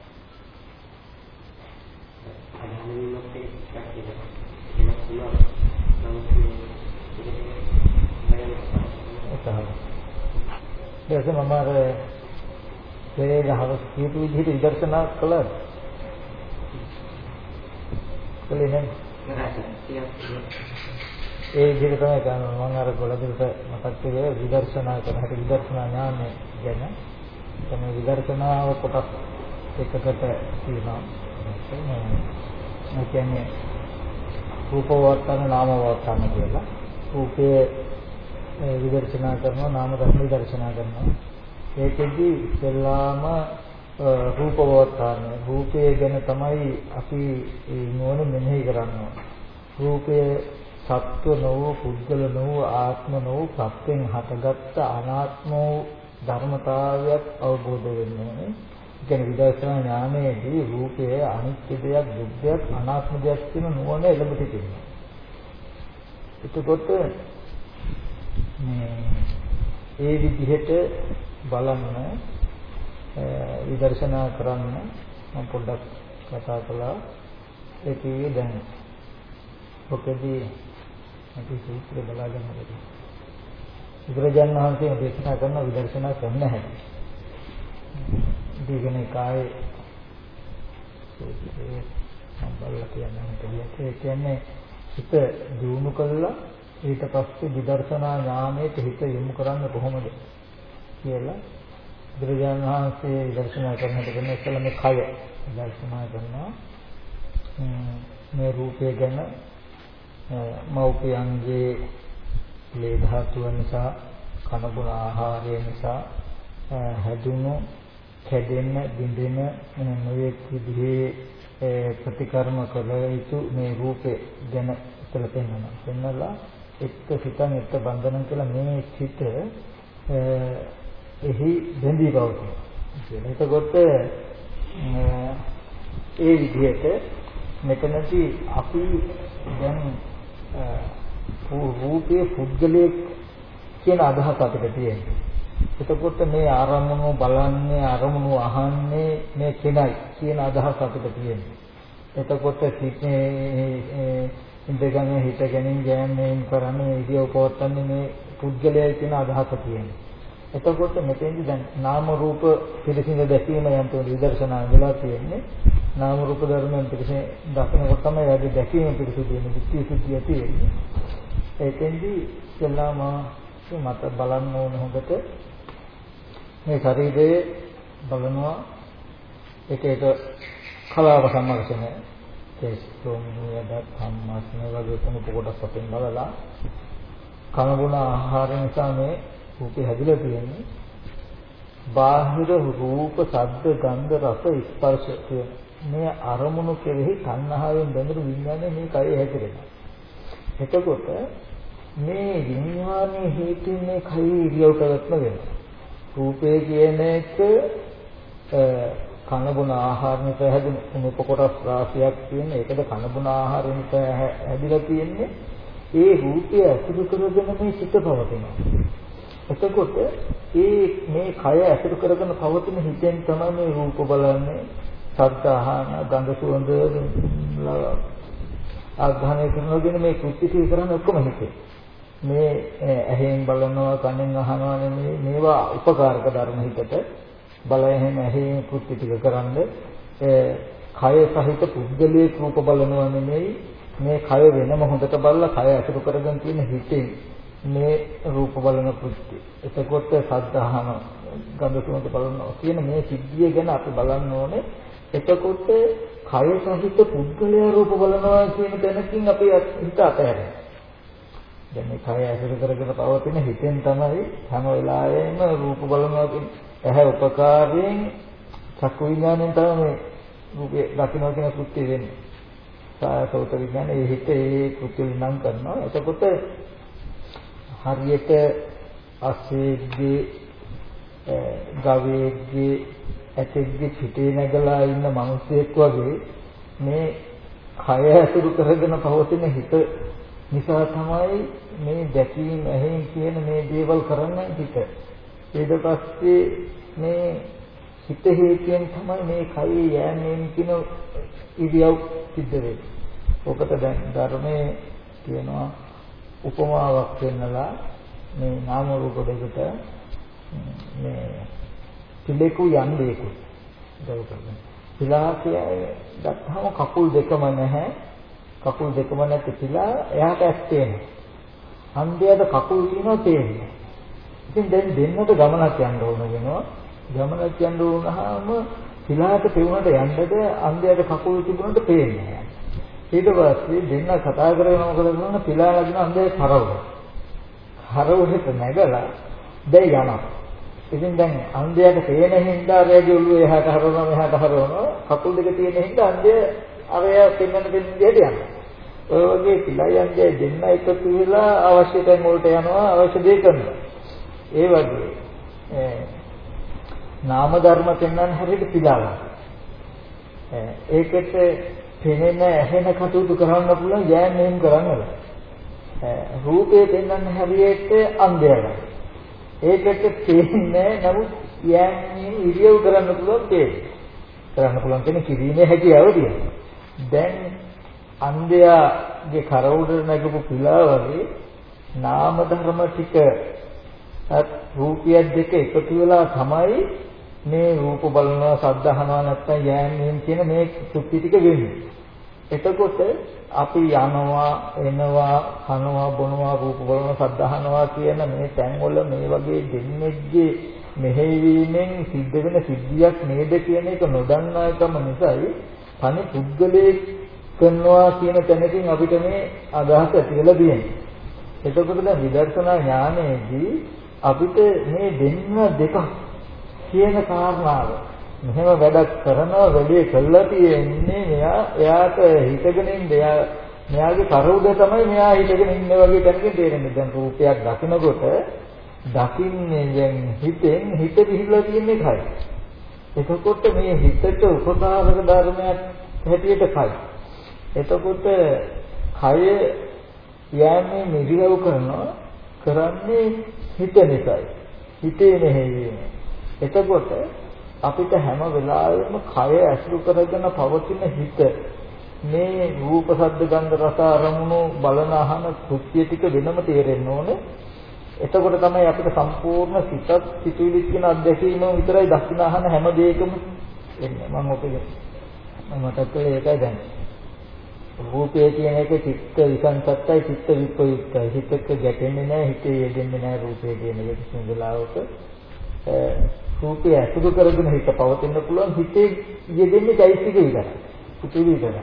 A: දැන් මම අර ඒ දහවස් කීප විදිහට විදර්ශනා කළා. කලේ නෑ. ඒ විදිහට තමයි කරනවා. මම අර ගොඩබිලට මතක් කරේ විදර්ශනා කරන හැටි විදර්ශනා ඥානය ගැන. තමයි විදර්ශනාව කොටස් එකකට තියෙනවා. ඒ කියන්නේ රූපවර්තන නාමවර්තන කියලා. රූපයේ විදර්ශනා කරනවා නාම ධර්ම විදර්ශනා කරනවා. ඒකෙදි ඉස්සෙල්ලාම රූපවර්තන රූපය ගැන තමයි අපි නුවණ මෙනෙහි කරන්නේ. රූපයේ සත්ව නොව පුද්ගල නොව ආත්ම නොව ප්‍රත්‍යයෙන් හටගත්ත අනාත්ම ධර්මතාවයක් අවබෝධ වෙන්න ඕනේ. ඒ කියන්නේ විදර්ශනා ඥානයේදී රූපයේ අනිත්‍ය දෙයක්, දුක් දෙයක්, අනාත්ම දෙයක් කියන නුවණ එළඹ සිටිනවා. එතකොට ඒ විදිහට බලන්න විදර්ශනා කරන්න මම පොඩ්ඩක් කතා කළා. ඒකේ දැන් ඔකදී අපි සූත්‍රය බලාගෙන ඉන්නවා. බුදුරජාණන් වහන්සේ දේශනා කරන විදර්ශනා කරන්න හැටි. දීගෙන කායේ සූත්‍රයේ සම්බන්ධ කියන්නේ කියන්නේ හිත දියුණු කළා ඊට පස්සේ විදර්ශනා ඥානයට හිත යොමු කරන්න කොහොමද කියලා බුදුරජාණන් වහන්සේ විදර්ශනා කරනකොට කියන ඉස්සෙල්ලා මේ කය විදර්ශනා කරනවා. මේ රූපය ගැන මෞපියන්ගේ ලේ ධාතුව නිසා කන බොන ආහාරය නිසා හැදුණු කැඩෙන බිඳෙන නොයෙක් විදිහේ ප්‍රතිකර්ම කළ යුතු මේ රූපේ ගැන ඉතල පෙන්වනවා. පෙන්වලා එක්ක සිතන් එක්ක බන්ධනම් කියලා මේ සිත එහි බැඳී පවතිනවා. එතකොට ඒ විදිහට මෙතනදී අපි දැන් රූපයේ පුද්ගලයේ කියන අදහස අපිට තියෙනවා. එතකොට මේ ආරම්භණය බලන්නේ ආරම්භණය අහන්නේ මේ කෙනයි කියන අදහස අපිට තියෙනවා. එතකොට සිතේ ඉඳගෙන හිතගෙන යන්නේ කරන්නේ ඉදියව පවත්න්නේ මේ පුද්ගලයයි කියන අදහස තියෙනවා. එතකොට මෙතෙන්දි දැන් නාම රූප පිළිසිඳ දැකීම යන්තෝ විදර්ශනා වෙලා තියෙන්නේ. නාම රූප ධර්මයන් පිළිසිඳ දකිනකොට තමයි යටි දැකීම පිළිසිඳ වෙන්නේ. විත්‍ය සුද්ධිය තියෙන්නේ. ඒකෙන්දි ඉස්සෙල්ලාම මත බලන්න ඕන හොඳට මේ ශරීරයේ බලනවා එක එක කලාව සම්මර්ෂණය තේස්තෝමියද සම්මාස්න වගේ තුන කොටස් වශයෙන් බලලා කන බොන ආහාර නිසා මේ රූපේ හැදිලා තියෙන්නේ. බාහිර රූප, ශබ්ද, ගන්ධ, රස, ස්පර්ශ කියන මේ අරමුණු කෙරෙහි තණ්හාවෙන් බැඳුණු විඥානය මේ කය හැදිරෙනවා. එතකොට මේ විඥානයේ හේතුන් මේ කය ඉරියව් පැවැත්ම වෙනවා. රූපය කියන එක කන බොන ආහාර නිසා හැදෙන උණු කොටස් රාශියක් තියෙන. ඒකද කන බොන ආහාර නිසා හැදිලා තියෙන්නේ. ඒ රූපය අසුරු කරගෙන මේ සිත පවතිනවා. එතකොට මේ කය අසුරු කරගෙන පවතින හිතෙන් තමයි මේ රූප බලන්නේ, ශබ්ද අහන, ගන්ධ සුවඳ ආග්‍රහණය කරනවා කියන මේ කෘත්‍ය ටික කරන්නේ ඔක්කොම හිතේ. මේ ඇහෙන් බලනවා, කනෙන් අහනවා නෙමෙයි, මේවා උපකාරක ධර්ම හිතට බලයෙන් ඇහෙන් කෘත්‍ය ටික කරන්නේ. කය සහිත පුද්ගලයේ රූප බලනවා නෙමෙයි, මේ කය වෙනම හොඳට බලලා කය අසුරු කරගෙන තියෙන හිතේ මේ රූප බලන කෘත්‍ය. එතකොට ශබ්ද අහන, ගන්ධ සුවඳ බලනවා කියන මේ සිද්ධිය ගැන අපි බලන්න ඕනේ. එතකොට කය සහිත පුද්ගලයා රූප බලනවා කියන තැනකින් අපි හිත අතහැරෙනවා. දැන් මේ කය ඇසුරු කරගෙන පවතින හිතෙන් තමයි හැම වෙලාවෙම රූප බලනවා කියන ඇහැ උපකාරයෙන් චක්කු විඥාණයෙන් තමයි මේ රූපේ දකින්න කියන කෘත්‍ය වෙන්නේ. සායසෝත විඥානය ඒ හිතේ කෘත්‍ය විනම් කරනවා. එතකොට හරියට අස්සේගේ ගවයේගේ ඇතෙක්ගේ පිටේ නැගලා ඉන්න මිනිසෙක් වගේ මේ කය ඇසුරු කරගෙන පවතින හිත නිසා තමයි මේ දැකීම ඇහෙන් කියන මේ දේවල් කරන්නේ හිත. ඊට පස්සේ මේ හිත හේතුයෙන් තමයි මේ කය යෑමෙන් කියන ඉරියව් සිද්ධ වෙන්නේ. ඔකට දැන් ධර්මයේ කියනවා උපමාවක් දෙන්නලා මේ නාම රූප දෙකට මේ පිළිකු යන්නේකු දවසක්. පිලාසිය ගත්තාම කකුල් දෙකම නැහැ. කකුල් දෙකම නැති පිලා එයාට ඇස් තියෙනවා. හන්දියට කකුල් තියෙනවා තේන්නේ. ඉතින් දැන් දෙන්නට ගමනක් යන්න ඕන වෙනවා. ගමනක් යන්න වුණාම පිලාට පෙවුනට යන්නද හන්දියට කකුල් තිබුණොත් පේන්නේ නැහැ. ඊට පස්සේ දෙන්න කතා කරගෙන මොකද කරන්නේ? පිලා ලගින හන්දියේ කරවුවා. හරවුවට නැගලා දැන් යනවා. ඉතින් දැන් හන්දියට පේන හින්දා රේඩියෝ ඔළුව එහාට හරවනවා මෙහාට හරවනවා. කකුල් දෙක තියෙන හින්දා හන්දිය අරය පෙන්වන්න විදිහට යනවා. ඔය වගේ පිළයන්ගේ දෙන්න එකතු වෙලා අවශ්‍ය තැන් වලට යනවා, අවශ්‍ය දේ කරනවා. ඒ වගේ නාම ධර්ම පෙන්වන්න හැටියට පිළාවක්. ඒකට පෙනෙන ඇහෙන කටයුතු කරන්න පුළුවන් යෑම මෙහෙම කරන්නද? රූපේ පෙන්වන්න හැටියට අන්ධයයි. ඒකට පේන්නේ නමුත් යෑම ඉරියව් කරන්න පුළුවන් තේරෙන්නේ. කරන්න පුළුවන් කියන කිරීමේ හැකියාව තියෙනවා. දැන් අන්ධයාගේ කර උඩ නැගපු පිළා වගේ නාම ධර්ම ටික රූපිය දෙක එකතු වෙලා තමයි මේ රූප බලනවා, ශබ්ද අහනවා නැත්නම් යෑමෙන් කියන මේ සුක්ති ටික වෙන්නේ. එතකොට අපි යනවා, එනවා, කනවා, බොනවා, රූප බලනවා, ශබ්ද අහනවා කියන මේ තැන්වල මේ වගේ දෙන්නේගේ මෙහෙවීමෙන් සිද්ධ වෙන සිද්ධියක් නේද කියන එක නොදන්නා එකම නිසායි තනි පුද්ගලයේ කරනවා කියන තැනකින් අපිට මේ අදහස ඇති වෙලා තියෙන්නේ. එතකොට දැන් විදර්ශනා ඥානයේදී අපිට මේ දෙන්න දෙකක් කියන කාරණාව මෙහෙම වැඩක් කරනවා වැඩේ කළා තියෙන්නේ එයාට හිතගෙන ඉන්නේ මෙයාගේ කර උඩ තමයි මෙයා හිතගෙන ඉන්නේ වගේ දැනගෙන තේරෙන්නේ. දැන් රූපයක් දකිනකොට දකින්නේ දැන් හිතෙන් හිත පිහිලා තියෙන්නේ කයි. එතකොට මේ හිතට උපකාරක ධර්මයක් හැටියට කයි. එතකොට කය යන්නේ නිදිරව කරන්නේ හිත නිසායි. හිතේ නෙහෙවීම. එතකොට අපිට හැම වෙලාවෙම කය ඇසුරු කරගෙන පවතින හිත මේ රූප ශබ්ද ගන්ධ රස අරමුණු බලන අහන කෘත්‍ය ටික වෙනම තේරෙන්න ඕනේ. එතකොට තමයි අපිට සම්පූර්ණ සිතත් සිතුවිලි කියන අත්දැකීම විතරයි දකින්න අහන හැම දෙයකම එන්නේ. මම ඔතේ මතක කළේ ඒකයි දැන්. රූපය කියන එක චිත්ත විසංසත්තයි චිත්ත විප්‍රයුක්තයි. හිතක ගැටෙන්නේ නැහැ, හිතේ යෙදෙන්නේ නැහැ රූපය කියන එක කිසිම වෙලාවක. රූපය අසුදු කරගෙන හිත පවතින්න පුළුවන්. හිතේ යෙදෙන්නේ চৈতසික විතරයි. සිතුවිලි විතරයි.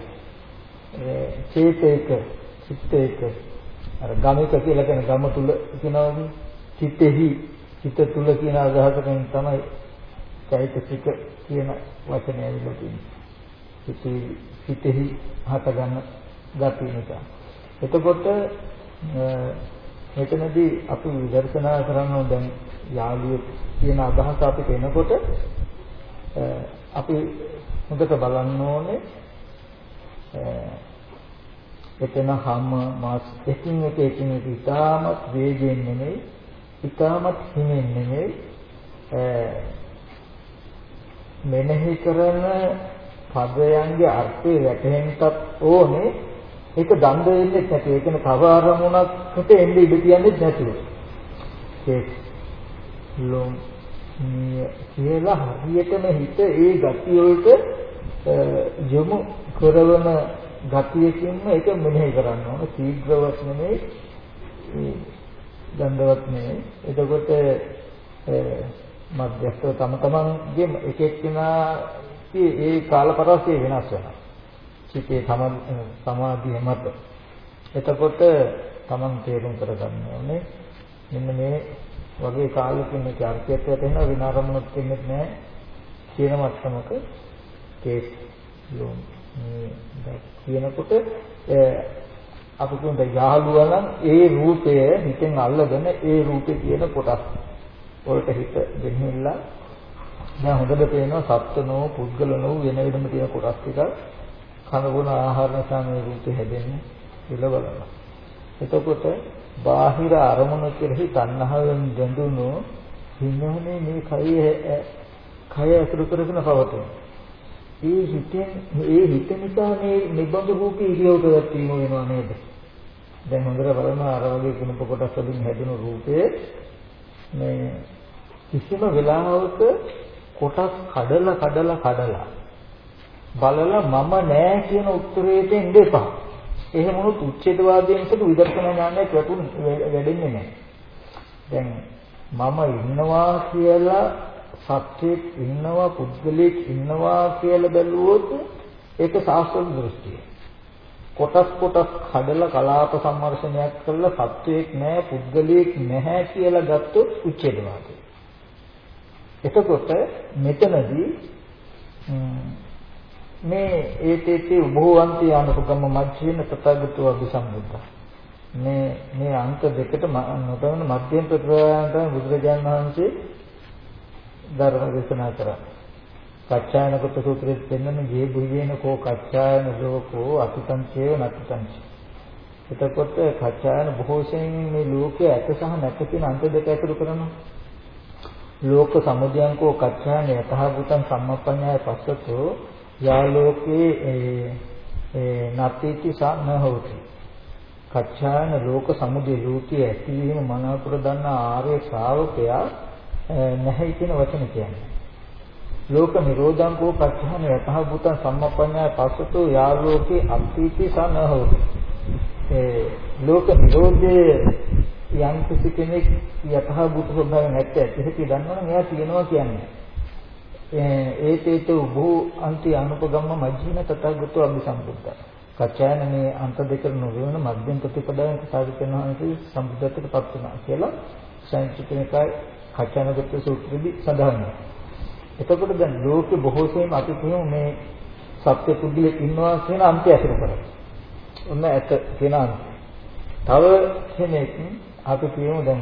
A: චේතේක, චිත්තේක අර ගමික කියලා කියන ගම තුල කියනවා චිත්තෙහි චිත්ත තුල කියන අදහසකින් තමයි চৈতසික කියන වචනය ඇවිල්ලා තියෙන්නේ. හිතෙහි හට ගන්න ගතිය නිසා. එතකොට මෙතනදී අපි විදර්ශනා කරනවා දැන් යාළුවෝ කියන අදහස අපිට එනකොට අපි හොඳට බලන්න ඕනේ එතන හැම මාස් එකින් එක ඉතාමත් වේගයෙන් නෙමෙයි ඉතාමත් හිමින් නෙමෙයි මෙනෙහි කරන පදයන්ගේ අර්ථය වැටහෙන්නත් ඕනේ. ඒක දඬ වෙන්නේ නැති. ඒ කියන්නේ තව අරමුණකට එන්නේ ඉඳ කියන්නේ නැතුව. ඒක ලොම් කියලා හරියටම හිත ඒ ගතිය වලට යොමු කරන ගතියකින්ම ඒක මෙනෙහි කරන්න ඕන. ශීඝ්‍රවත් නෙමෙයි, දඬවත් නෙමෙයි. එතකොට මධ්‍යස්ථ තම තමන්ගේ එක එක්කෙනා ඒ කාලපරාසය වෙනස් වෙනවා. චිතේ සමාධිය මත. එතකොට තමන් තේරුම් කරගන්න ඕනේ මෙන්න මේ වගේ කාලෙකින් මේක අර්ථයට වැටෙන විනාරමුණක් වෙන්නේ නැහැ කියන මට්ටමක කේස් ලෝම් මේ කියනකොට අපි කියමු යාළුවා නම් ඒ රූපය හිතෙන් අල්ලගෙන ඒ රූපේ තියෙන කොටස් වලට හිත දෙහිල්ලා දැන් හොඳට පේනවා සත්ත්වනෝ පුද්ගලනෝ වෙන වෙනම තියෙන කොටස් ටික කනගුණ ආහාර නිසා මේ රූපේ හැදෙන්නේ කියලා බලනවා. එතකොට බාහිර අරමුණු කෙරෙහි තණ්හාවෙන් බැඳුණු හින්නෝනේ මේ කය අසුරු කරගෙන පවතන. ඒ හිත නිසා මේ නිබඳ රූපී ඉරියව්වට වීම වෙනවා නේද? දැන් හොඳට බලනවා අර වගේ කුණප කොටස් වලින් හැදෙන රූපයේ මේ කිසිම වෙලාවක කොටස් කඩලා බලලා මම නෑ කියන උත්තරයට එන්න එපා. එහෙම වුණොත් උච්ඡේදවාදයෙන් සිට විදර්ශනා ඥානයක් වැඩෙන්නේ නැහැ. දැන් මම ඉන්නවා කියලා සත්‍යයක් ඉන්නවා පුද්ගලයෙක් ඉන්නවා කියලා බැලුවොත් ඒක සාස්ත්‍ව දෘෂ්ටිය. කොටස් කඩලා කලාප සම්මර්ෂණයක් කළා සත්‍යයක් නැහැ පුද්ගලයෙක් නැහැ කියලා ගත්තොත් උච්ඡේදවාදය. එතකොට මෙතනදී මේ ඒතේති උභවන්ති අනුපගම මජ්ජේන තථාගතෝ අභිසම්බුද්ධ මේ අන්ත දෙකට නොතවන මධ්‍යම ප්‍රතිපදාවට බුදුරජාණන් වහන්සේ ධර්ම දේශනා කරා. කච්චායනගත සූත්‍රයේ පෙන්වන ගේ බුයේන කෝ කච්චායන ලෝකෝ අතිතංචේව නතිතංච. එතකොට කච්චායන බොහෝසෙන් මේ ලෝකයේ ඇත සහ නැත කියන අන්ත දෙක ඇතුළු කරනවා. ලෝක සමුදයං කෝ කච්චායන යතහ භූතං සම්මප්පඤ්ඤාය පස්සතෝ යා ලෝකේ නතිති සන හොති. කච්චායන ලෝක සමුදය ලෝකයේ ඇතිවීම මනාපුර දන්න ආර්ය ශ්‍රාවකයා නැහැ කියන වචන කියන්නේ. ලෝක නිරෝධං කෝ කච්චායන යතහ භූතං සම්මප්පඤ්ඤාය පස්සතෝ යා ලෝකේ අත්ථීති සන හොති. ලෝක නිරෝධයේ යම් කිසි කෙනෙක් යතහ භූත ස්වභාවය නැත්te ඇති දන්නවනම් එයා තියනවා කියන්නේ. ඒතේත උභෝ අන්ති අනුපගම්ම මජ්ජින තථාගතෝ අභිසම්බුද්ධ. කච්චායන මේ අන්ත දෙක නොවන මධ්‍යම ප්‍රතිපදාවෙන් සාධිතන වහන්සේ සම්බුද්ධත්වයට පත් වෙනවා කියලා සංචිතනිකයි කච්චායනගත සූත්‍රයේදී සඳහන් වෙනවා. එතකොට දැන් ලෝකෙ බොහෝ සෙයින් අපි කියමු මේ සත්‍ය පුද්ගලෙක් ඉන්නවා කියන අන්තය අසුර කරලා. ඔන්න ඇත කියන අන්තය. තව කෙනෙක් අපි කියමු දැන්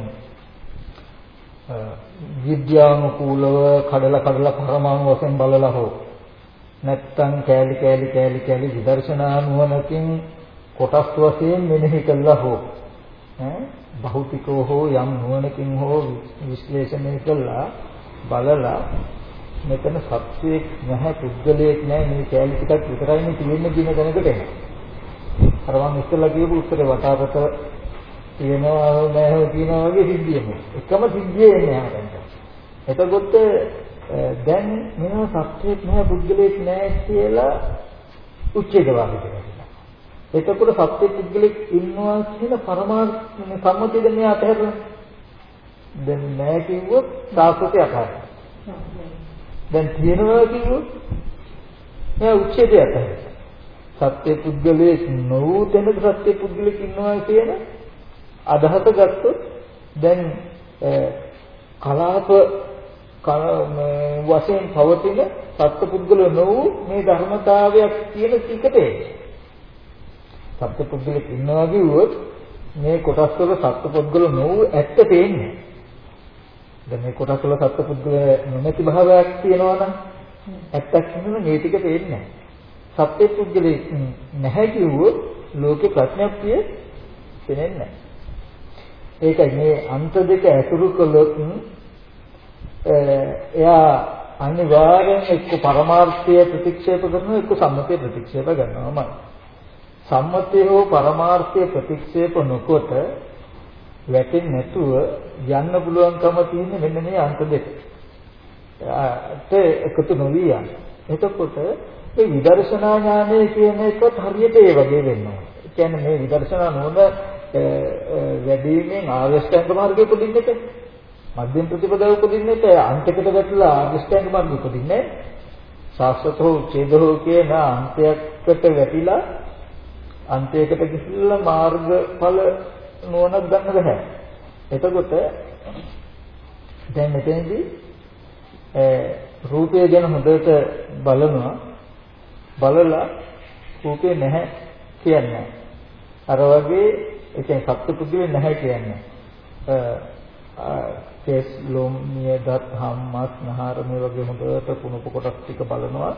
A: විද්‍යානුකූලව කඩලා පරමාණු වශයෙන් බලලා හෝ නැත්තම් කෑලි විදර්ශනා නුවණකින් කොටස් වශයෙන් මෙනෙහි කළා හෝ භෞතිකව හෝ යම් නුවණකින් හෝ විශ්ලේෂණය කළා බලලා මෙතන සත්‍යයක් නැහැ පුද්ගලයෙක් නැහැ මේ කෑලි ටිකක් විතරයි තියෙන්නේ කියන දැනකට එනවා. අර මම ඉස්සෙල්ලා කියපු උත්තරේ වටාපත තියෙනවා නැහැ කියනවා වගේ සිද්ධියම. එකම සිද්ධිය එන්නේ ආරම්භ. එතකොට දැන් මේවා සත්‍යයක් නැහැ පුද්ගලයෙක් නැහැ කියලා උච්ඡේදවාදී කියනවා. එතකොට සත්‍ය පුද්ගලෙක් ඉන්නවා කියන පරමාර්ථ සම්මතියද මේ අතහැරලා. දැන් නැහැ කිව්වොත් සාස්ත්‍රය අතහැරලා. දැන් තියෙනවා කිව්වොත් මේ උච්ඡේදය අතහැරලා. සත්‍ය පුද්ගලයෙක් නොවූ තැනක සත්‍ය පුද්ගලෙක් ඉන්නවා කියන අදහස ගත්තොත් දැන් කලාප වශයෙන් පවතින සත්‍ය පුද්ගල නොවූ මේ ධර්මතාවයක් කියන එකට සත්‍ය පුද්ගලෙක් ඉන්නවා කිව්වොත් මේ කොටස් වල සත්‍ය පුද්ගල නොවූ ඇත්ත පේන්නේ. දැන් මේ කොටස් වල සත්‍ය පුද්ගල නොමැති භාවයක් තියෙනවා නම් ඇත්තක් නෙමෙයි මේ ටික පේන්නේ නැහැ. සත්‍ය පුද්ගලෙක් නැහැ කිව්වොත් ලෝකේ ප්‍රඥප්තිය පේන්නේ නැහැ. ඒකයි මේ අන්ත දෙක ඇසුරු කළොත් එයා අනිවාර්යෙන් එක්ක පරමාර්ථය ප්‍රතික්ෂේප කරනවා එක්ක සම්මතය ප්‍රතික්ෂේප කරනවාමයි. සම්මතය හෝ පරමාර්ථය ප්‍රතික්ෂේප නොකොට වැටෙන්නේ නැතුව යන්න පුළුවන්කම තියෙන මෙන්න මේ අන්ත දෙක. එකතු නොවී යන. එතකොට මේ විදර්ශනා ඥානය කියන එකත් හරියට ඒ වගේ වෙනවා. ඒ කියන්නේ මේ විදර්ශනා නෝන වැඩිමෙන් ආර්යශ්‍රැංග මාර්ගයේ උපදින්නට මධ්‍යම ප්‍රතිපදාව උපදින්නට අන්තයකට වැටලා ආර්යශ්‍රැංග මාර්ගය උපදින්නේ ශාස්ත්‍රතෝ ඡේදෝ කියන අන්තයකට වැටිලා අන්තයකට ගිහිල්ලා මාර්ගඵල නෝනක් ගන්න බෑ. එතකොට දැන් මෙතනදී රූපය ගැන හොඳට බලලා රූපේ නැහැ කියන්නේ. අර වගේ ඒ කියන්නේ සත්පුද්ගලෙ නැහැ කියන්නේ. කේස් ලොම් නියදත් හම්මස් නහර මේ වගේ හොඳට කුණප කොටස් ටික බලලා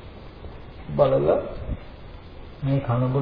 A: මේ කන බොන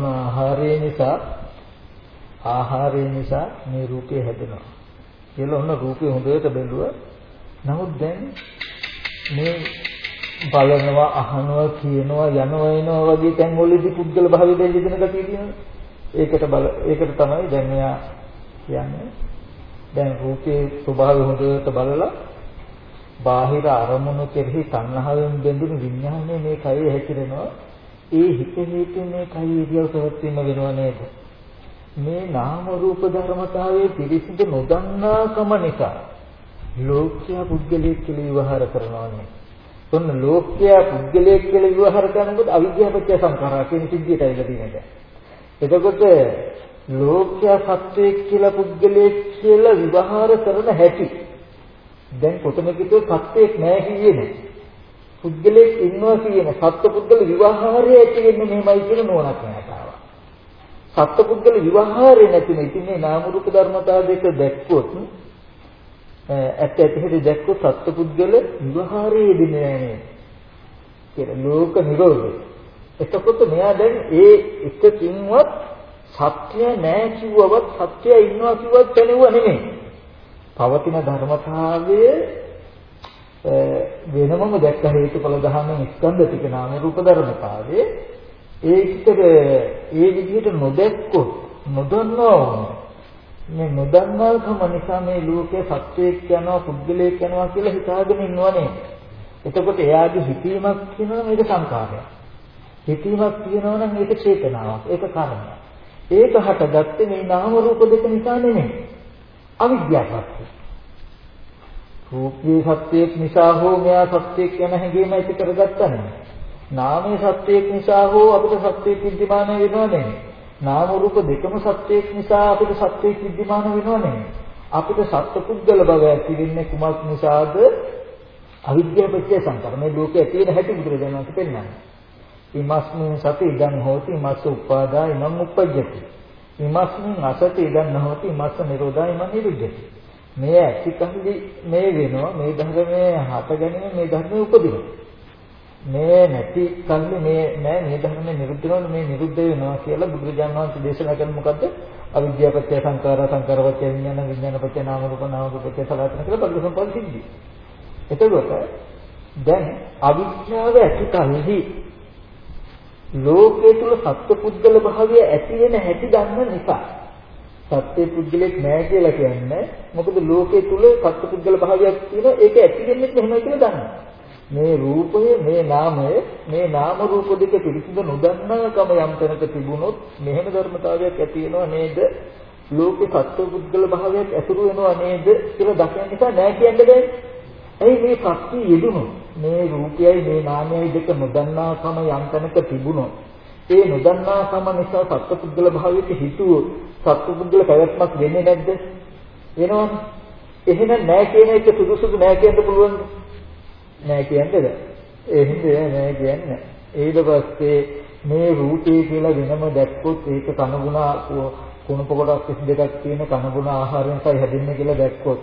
A: ආහාරය නිසා මේ රූපය හැදෙනවා. කියලා ඔන්න රූපය හොඳට බැලුවා. නමුත් දැන් මේ බලනවා අහනවා කියනවා යනවා එනවා වගේ තැන් වලදී පුද්ගල භාවයේ දෙලිදෙන ගතිය තියෙනවා. ඒකට තමයි දැන් මෙයා කියන්නේ දැන් රූපේ ස්වභාවය හොඳට බලලා බාහිර අරමුණු කෙරෙහි තණ්හාවෙන් බැඳුණු විඥානය මේ කයේ හැසිරෙනවා. ඒ හිත හේතුන් මේ කයේ ඉරියව් සවත්වීම වෙනව නේද? මේ නාම රූප ධර්මතාවයේ පිරිසිදු නොදන්නාකම නිසා ලෝක්‍ය පුද්ගලයෙක් කියලා විවහාර කරනවා නේ. ඔන්න ලෝක්‍ය පුද්ගලයෙක් කියලා විවහාර කරනකොට අවිද්‍යාවපත්‍ය සංඛාරා කියන සිද්ධියට ඇවිල්ලා තියෙනවා. එතකොට ලෝක්‍ය සත්‍යයක් කියලා පුද්ගලයෙක් කියලා විවහාර කරන හැටි දැන් කොතනකද සත්‍යයක් නැහැ කියන්නේ පුද්ගලයෙක් ඉන්නවා කියන සත්‍ය පුද්ගල විවහාරය ඇති වෙන්නේ මෙහෙමයි කියන නෝනක් නැතාව. සත්‍ය පුද්ගල විවහාරය නැතිනම් ඉතින් මේ නාම රූප ධර්මතාව දෙක දැක්කොත් ඇත්ත ඇත්තට දැක්කොත් සත්පුද්ගල විවහාරයේ දෙන්නේ නැහැ කියලා ලෝක නිරෝධය. එතකොට මෙයා දැන් ඒ එකකින්වත් සත්‍ය නැහැ කිව්වවත් සත්‍යය ඉන්නවා කිව්වත් දැනෙව නෙමෙයි. පවතින ධර්මතාවය වෙනමම දැක්ක හේතුඵල ධර්මයෙන් ස්කන්ධ ටික නාම රූප ධර්මතාවයේ ඒකට ඒ විදිහට නොදැක්කොත් නොදන්නවා මේ නොදන්නාකම නිසා මේ ලෝකේ සත්‍යයක් යනවා පුද්ගලයෙක් යනවා කියලා හිතාගෙන ඉන්නවනේ. එතකොට එයාගේ හිතීමක් කියනවා මේක සංකාරයක්. හිතීමක් කියනවා නම් මේක චේතනාවක්. ඒක කර්මයක්. ඒක හටගත්තේ මේ නාම රූප දෙක නිසා නෙමෙයි. අවිද්‍යාවපත්. රූපේ සත්‍යයක් නිසා හෝ මෙයා සත්‍යයක් යන හැඟීම ඇති කරගත්තා නෙමෙයි. නාමයේ සත්‍යයක් නිසා හෝ අපිට සත්‍යයක් විද්‍යමාන වෙනව නෙමෙයි. නාම රූප දෙකම සත්‍යයක් නිසා අපිට සත්‍යයක් විද්‍යමාන වෙනව නෙමෙයි. අපිට සත්පුද්ගල භව ඇති වෙන්නේ කුමක් නිසාද? අවිද්‍යාව පත්‍ය සංකාර. මේ ලෝකයේ ඇති වෙන හැටි බුදුරජාණන් වහන්සේ පෙන්නන්නේ. ඉමස්මින් සති ඉදන් හෝති මස්ස උපාදා ඉමං උපජ්ජති. ඉමස්මින් අසති ඉදන් නොහෝති මස්ස නිරෝධා ඉමං නිරුද්ධති. මේ ඇතිකල්ලි මේ වෙනවා මේ ධර්මයේ හටගැනීම මේ ධර්මයේ උපදිනවා. මේ නැති කල්ලි මේ ධර්මයේ නිරුද්ධ වෙනවා මේ නිරුද්ධ වෙනවා කියලා බුදුරජාණන් වහන්සේ දේශනා කරන මොකද්ද? අවිද්‍යාව පත්‍ය සංකාර සංකාර පත්‍ය විඥාන විඥාන පත්‍ය නාම රූප නාම රූප පත්‍ය සලආයතන කියලා පරිසම්පන්න සිද්ධි. එතකොට දැන් අවිද්‍යාව ඇති කල්හි ලෝකයේ තුල සත්පුද්ගල භාවය ඇති වෙන හැටි දන්න නිසා සත්පුද්ගලෙක් නැහැ කියලා කියන්නේ මොකද ලෝකයේ තුල සත්පුද්ගල භාවයක් තියෙනවා ඒක ඇති වෙන්නේ මෙහෙමයි කියලා දන්නවා. මේ රූපය මේ නාමය මේ නාම රූප දෙක පිළිසිඳ නොදන්නාකම යම් තැනක තිබුණොත් මෙහෙම ධර්මතාවයක් ඇති වෙනව නේද? ලෝකේ සත්පුද්ගල භාවයක් ඇසුරු වෙනව නේද කියලා දකින නිසා නැහැ කියන්න බෑ. ඇයි මේ සත්‍ය යෙදුණු මේ රූපයයි මේ නාමයයි දෙක නොදන්නාකම යම් තැනක තිබුණොත් ඒ නොදන්නාකම නිසා සත්පුද්ගල භාවයට හිතුවොත් සත්පුද්ගල පැවැත්මක් වෙන්නේ නැද්ද? වෙනවනේ. එහෙනම් නැහැ කියන එක සුදුසුදු නැහැ කියන්න පුළුවන්ද? නැහැ කියන්නද? එහෙනම් නැහැ කියන්නේ. ඊට පස්සේ මේ රූපේ කියලා වෙනම දැක්කොත් ඒක කනගුණ කුණප කොටස් 22ක් තියෙන කනගුණ ආහාරයෙන් තමයි හැදෙන්නේ කියලා දැක්කොත්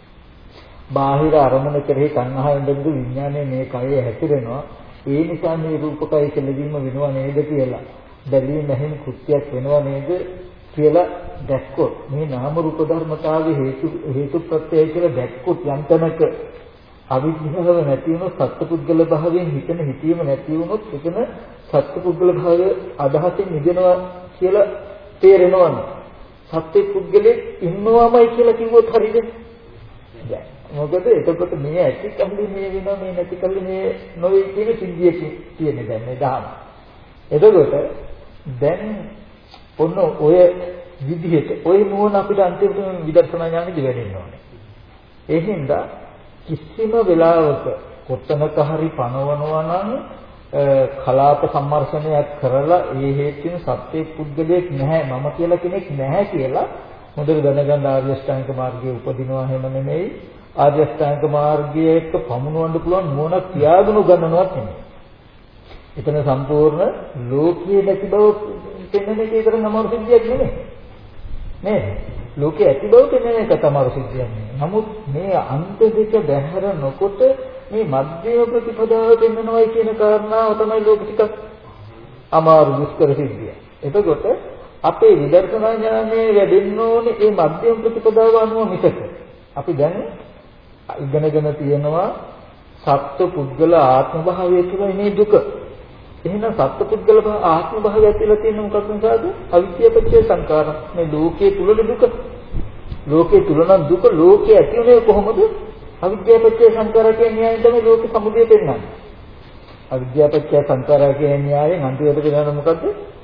A: බාහිර අරමුණ කෙරෙහි තණ්හාවෙන් බඳු විඥානයේ මේ කය හැතිරෙනවා. ඒ නිසා මේ රූපකය කෙලවීම වෙනව නේද කියලා බැලීම නැහින් කෘත්‍යයක් වෙනව නේද කියලා දැක්කොත් මේ නාම රූප ධර්මතාවයේ හේතු ප්‍රත්‍යය කියලා දැක්කොත් යම් තැනක අවිද්‍යාව නැති වුණොත් සත්පුද්ගල භාවයෙන් හිතන හිතීම නැති වුණොත් එතන සත්පුද්ගල භාවය අදහසින් නිදෙනවා කියලා තේරෙනවනේ. සත්පුද්ගලෙක් ඉන්නවමයි කියලා කිව්වොත් හරියද? දැන් මොකද එතකොට මේ ඇති කල්ලි මේ වෙනවා මේ නැති කල්ලි මේ නොවේ කියන සිද්ධියකින් තියෙන්නේ දැන් මේ දහම. එතකොට දැන් ඔන්න ඔය විදිහට ඔය නුවණ අපිට අන්තිමට විදර්ශනා ඥානෙදි වැඩෙන්න ඕනේ. ඒ හින්දා කිසිම වෙලාවක කොතනක හරි පනවනවා නම් කලාප සම්මර්ෂණයක් කරලා ඒ හේතුවෙන් සත්‍ය පුද්ගලයෙක් නැහැ මම කියලා කෙනෙක් නැහැ කියලා හොඳට දැනගන්න ආර්ය ශ්‍රාන්තික මාර්ගයේ උපදිනවා හැම නෙමෙයි ආර්ය ශ්‍රාන්තික මාර්ගයේක පමුණවන්න පුළුවන් නුවණක් තියාගෙන උගන්වනවත් නෙමෙයි. එතන සම්පූර්ණ ලෝකයේ නැති බව පෙන්වන එක විතර නමර සිද්ධියක් නෙමෙයි. නේද? ලෝකයේ ඇති බව පෙන්වන එක තමයි සිද්ධියක්. නමුත් මේ අන්ත දෙක බැහැර නොකොට මේ මධ්‍යම ප්‍රතිපදාව පෙන්වනවයි කියන කාරණාව තමයි ලෝක ටිකක් අමාරු දුෂ්කර සිද්ධිය. එතකොට අපේ විදර්ශනා ඥානයේ වැඩෙන්න ඕනේ මේ මධ්‍යම ප්‍රතිපදාව අනුව මිසක. අපි දැන් ඉගෙනගෙන තියෙනවා සත්ත්ව පුද්ගල ආත්ම භාවය තුළ ඉන්නේ දුක. එහෙනම් සත්ත්ව පුද්ගල ආත්ම භාවය ඇතිලා තියෙන මොකක්ද නිසාද? අවිද්‍යාව පත්‍ය සංකාර. මේ ලෝකයේ තුල දුක. ලෝකයේ තුල නම් දුක ලෝකයේ ඇති වෙන්නේ කොහොමද? අවිද්‍යාව පත්‍ය සංකාර කියන න්‍යායයෙන් තමයි ලෝක සමුදය පෙන්නන්නේ. අවිද්‍යාව පත්‍ය සංකාර කියන න්‍යායයෙන් අන්තිමට වෙනවද මොකද්ද?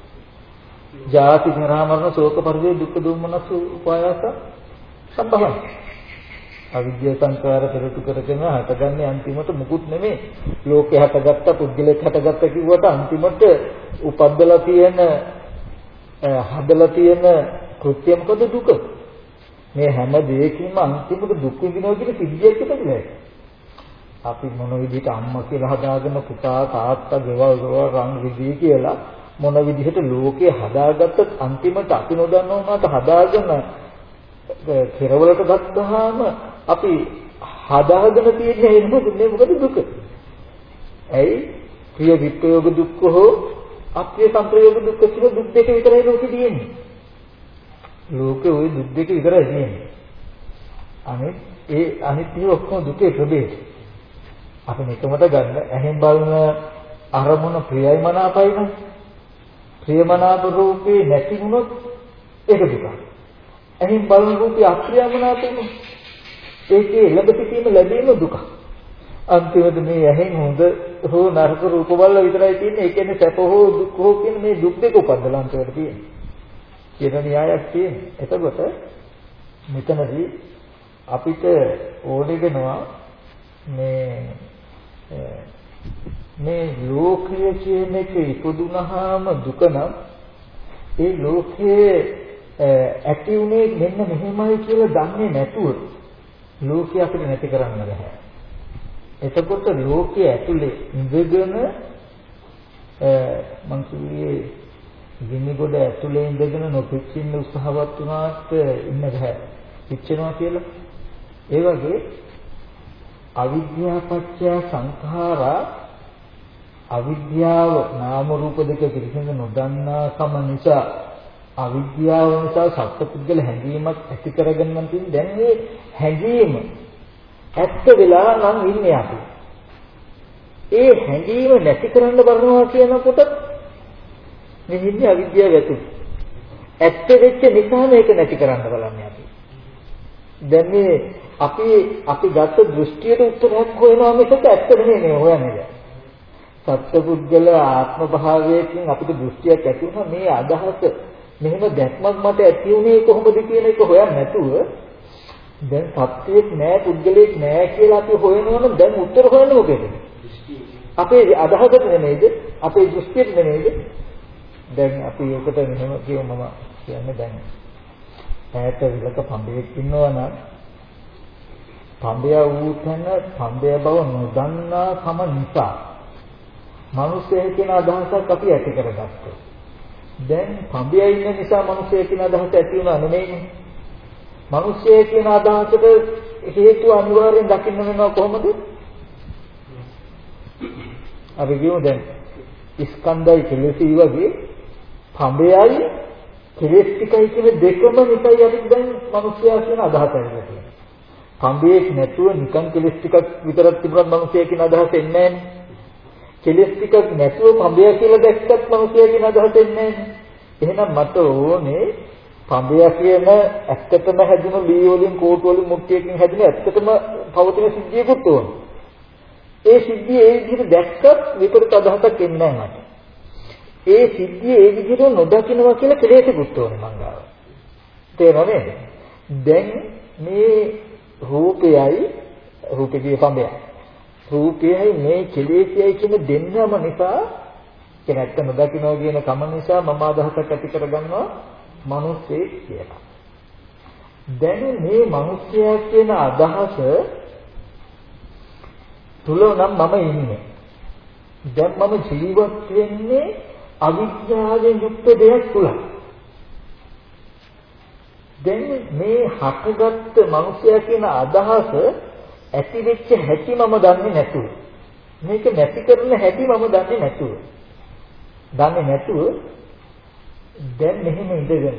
A: ජාති ජරා මරණ ශෝක පරිදේ දුක්ඛ දෝමනස් උපායාස සම්භවයි. අවිද්‍යාව සංකාර පෙරට කරගෙන හටගන්නේ අන්තිමට මුකුත් නෙමෙයි. ලෝකේ හටගත්ත පුද්ගලෙක් හටගත්ත කිව්වට අන්තිමට උපද්දලා තියෙන හදලා තියෙන කෘත්‍ය මොකද දුක. මේ හැම දෙයකින්ම අන්තිමට දුක් විඳිනවා කියන සිද්ධියක් තිබෙන්නේ. අපි මොන විදිහට අම්මා කියලා හදාගෙන පුතා තාත්තා ගෙවල් රන් රිදී කියලා මොන විදිහට ලෝකේ හදාගත්තත් අන්තිමට අපි නොදන්නව උනාට හදාගෙන කෙරවලට ගත්තාම අපි හදාගෙන තියෙන්නේ එහෙමද මොකද දුක? ඇයි? ප්‍රිය විප්‍රයෝග දුක්ඛ හෝ අප්‍රිය සංප්‍රයෝග දුක්ඛ කියලා දුක් දෙක විතරයි ලෝකේ තියෙන්නේ. ලෝකේ ওই දුක් දෙක විතරයි තියෙන්නේ. අනිත් ඔක්කොම දුකේ ප්‍රභේද. අපි නිකමට ගන්න ඇහෙන් බලන අරමුණ ප්‍රියයි මනාපයි නම් ප්‍රියමනාප රූපේ නැති වුණොත් ඒක දුක. ඇහෙන් බලන රූපේ අප්‍රියමනාප වුණොත් ඒකේ ලැබෙතිම ලැබීම දුක. අන්තිමට මේ ඇහෙන් හොඳ හෝ නරක රූප බලලා විතරයි තියෙන්නේ. ඒ කියන්නේ සැප හෝ දුක් හෝ කියන මේ දුක් දෙක උපද්දලා අන්තිමට තියෙන්නේ. කියන න්‍යායක් තියෙන්නේ. එතකොට මෙතනදී අපිට ඕනේ වෙනවා මේ ලෝකය කියන එක ඉපදුනහම දුක නම් ඒ ලෝකයේ ඇති උනේ මෙන්න මෙහෙමයි කියලා දන්නේ නැතුව ලෝකය අපිට නැති කරන්න බෑ. එතකොට ලෝකයේ ඇතුලේ ඉඳගෙන මං කිව්වේ ගිනිගොඩ ඇතුලේ ඉඳගෙන නොපිච්චින්න උත්සාහවත් වුණාට ඉන්න බෑ. පිච්චෙනවා කියලා. ඒ වගේ අවිද්‍යාව පත්‍ය සංඛාරා අවිද්‍යාව නාම රූප දෙක පිළිසිඳ නොදන්නාකම නිසා අවිද්‍යාව නිසා සත්පුද්ගල හැඟීමක් ඇති කරගන්න තියෙන දැන් මේ හැඟීම ඇත්ත වෙලා නම් ඉන්නේ අපි. ඒ හැඟීම නැති කරන්න බලනවා කියනකොට මේ ඉන්නේ අවිද්‍යාව ඇතුළේ. ඇත්ත වෙච්ච නිසා මේක නැති කරන්න බලන්නේ අපි. දැන් මේ අපි ගත්ත දෘෂ්ටියට උත්තරයක් හොයනවා මිසක ඇත්ත නෙමෙයි හොයන්නේ. සත්පුද්ගල ආත්ම භාවයෙන් අපිට දෘෂ්ටියක් ඇති වුණා මේ අදහස මෙහෙම දැක්මක් මට ඇති වුණේ කොහොමද කියන එක හොයන්න නැතුව දැන් සත්‍යයක් නෑ පුද්ගලයෙක් නෑ කියලා අපි හොයනවනම් දැන් උත්තර හොයන්න මොකේද? අපේ අදහසට නෙමෙයිද? අපේ දෘෂ්ටියට නෙමෙයිද? දැන් අපි ඒකට මෙහෙම කියමු මම කියන්නේ දැන් ඈත විලක පඹයක් ඉන්නවා නම් පඹය වූ තැන පඹය බව නොදන්නා කම නිසා මිනිස්සෙ කියන අදහසක් අපි ඇති කරගත්තා. දැන් පඹය ඉන්න නිසා මිනිස්සෙ කියන අදහස ඇති වුණා නෙමෙයිනේ. මිනිස්සෙ කියන අදහසට හේතු අනිවාර්යෙන් දකින්න වෙනවා කොහොමද? අපි කියමු දැන් ස්කන්ධයි කෙලෙසි වගේ පඹයයි කෙලෙස් ටිකයි කියන දෙකම නිසයි අපි දැන් මිනිස්සයා කියන අදහස ඇවිල්ලා තියෙන්නේ. පඹයක් නැතුව නිකන් කෙලෙස් ටිකක් විතරක් තිබුණත් මිනිස්සයා කියන අදහස එන්නේ නැහැ. කෙලෙස් ටිකක් නැතුව පඹය කියලා දැක්කත් මිනිස්සයා කියන අදහස එන්නේ නැහැ. එහෙනම් මට ඕනේ පඹය කියන ඇත්තටම හැදුණු ලී වලින් කෝටු වලින් මුට්ටියකින් හැදුණු ඇත්තටම පවතින සිද්ධියකුත් ඕනේ. ඒ සිද්ධිය ඒ විදිහට දැක්කත් විපරිත අදහසක් එන්නේ නැහැ මට. ඒ සිද්ධිය ඒ විදිහට නොදකින්නවා කියලා කෙලෙසකුත් ඕනේ මං ගාව. තේරෙනවද? දැන් මේ රූපේ පඹය. රූපයයි මේ කෙලෙසයි කියන දෙන්නම නිසා කියන ඇත්ත නොදකින්නවා කියන කම නිසා මම අදහසක් ඇති කරගන්නවා මිනිස්සේ කියලා. දැන් මේ මිනිස්යා කියන අදහස තුල නම් මම ඉන්නේ. දැන් මම ජීවත් වෙන්නේ අවිද්‍යාවෙන් යුක්ත දෙයක් තුල. දැන් මේ හටගත්ත මිනිසයා කියන අදහස ඇති වෙච්ච හැටි මම දන්නේ නැතුව මේක නැති කරන හැටි මම දන්නේ නැතුව දැන් මෙහෙම ඉඳගෙන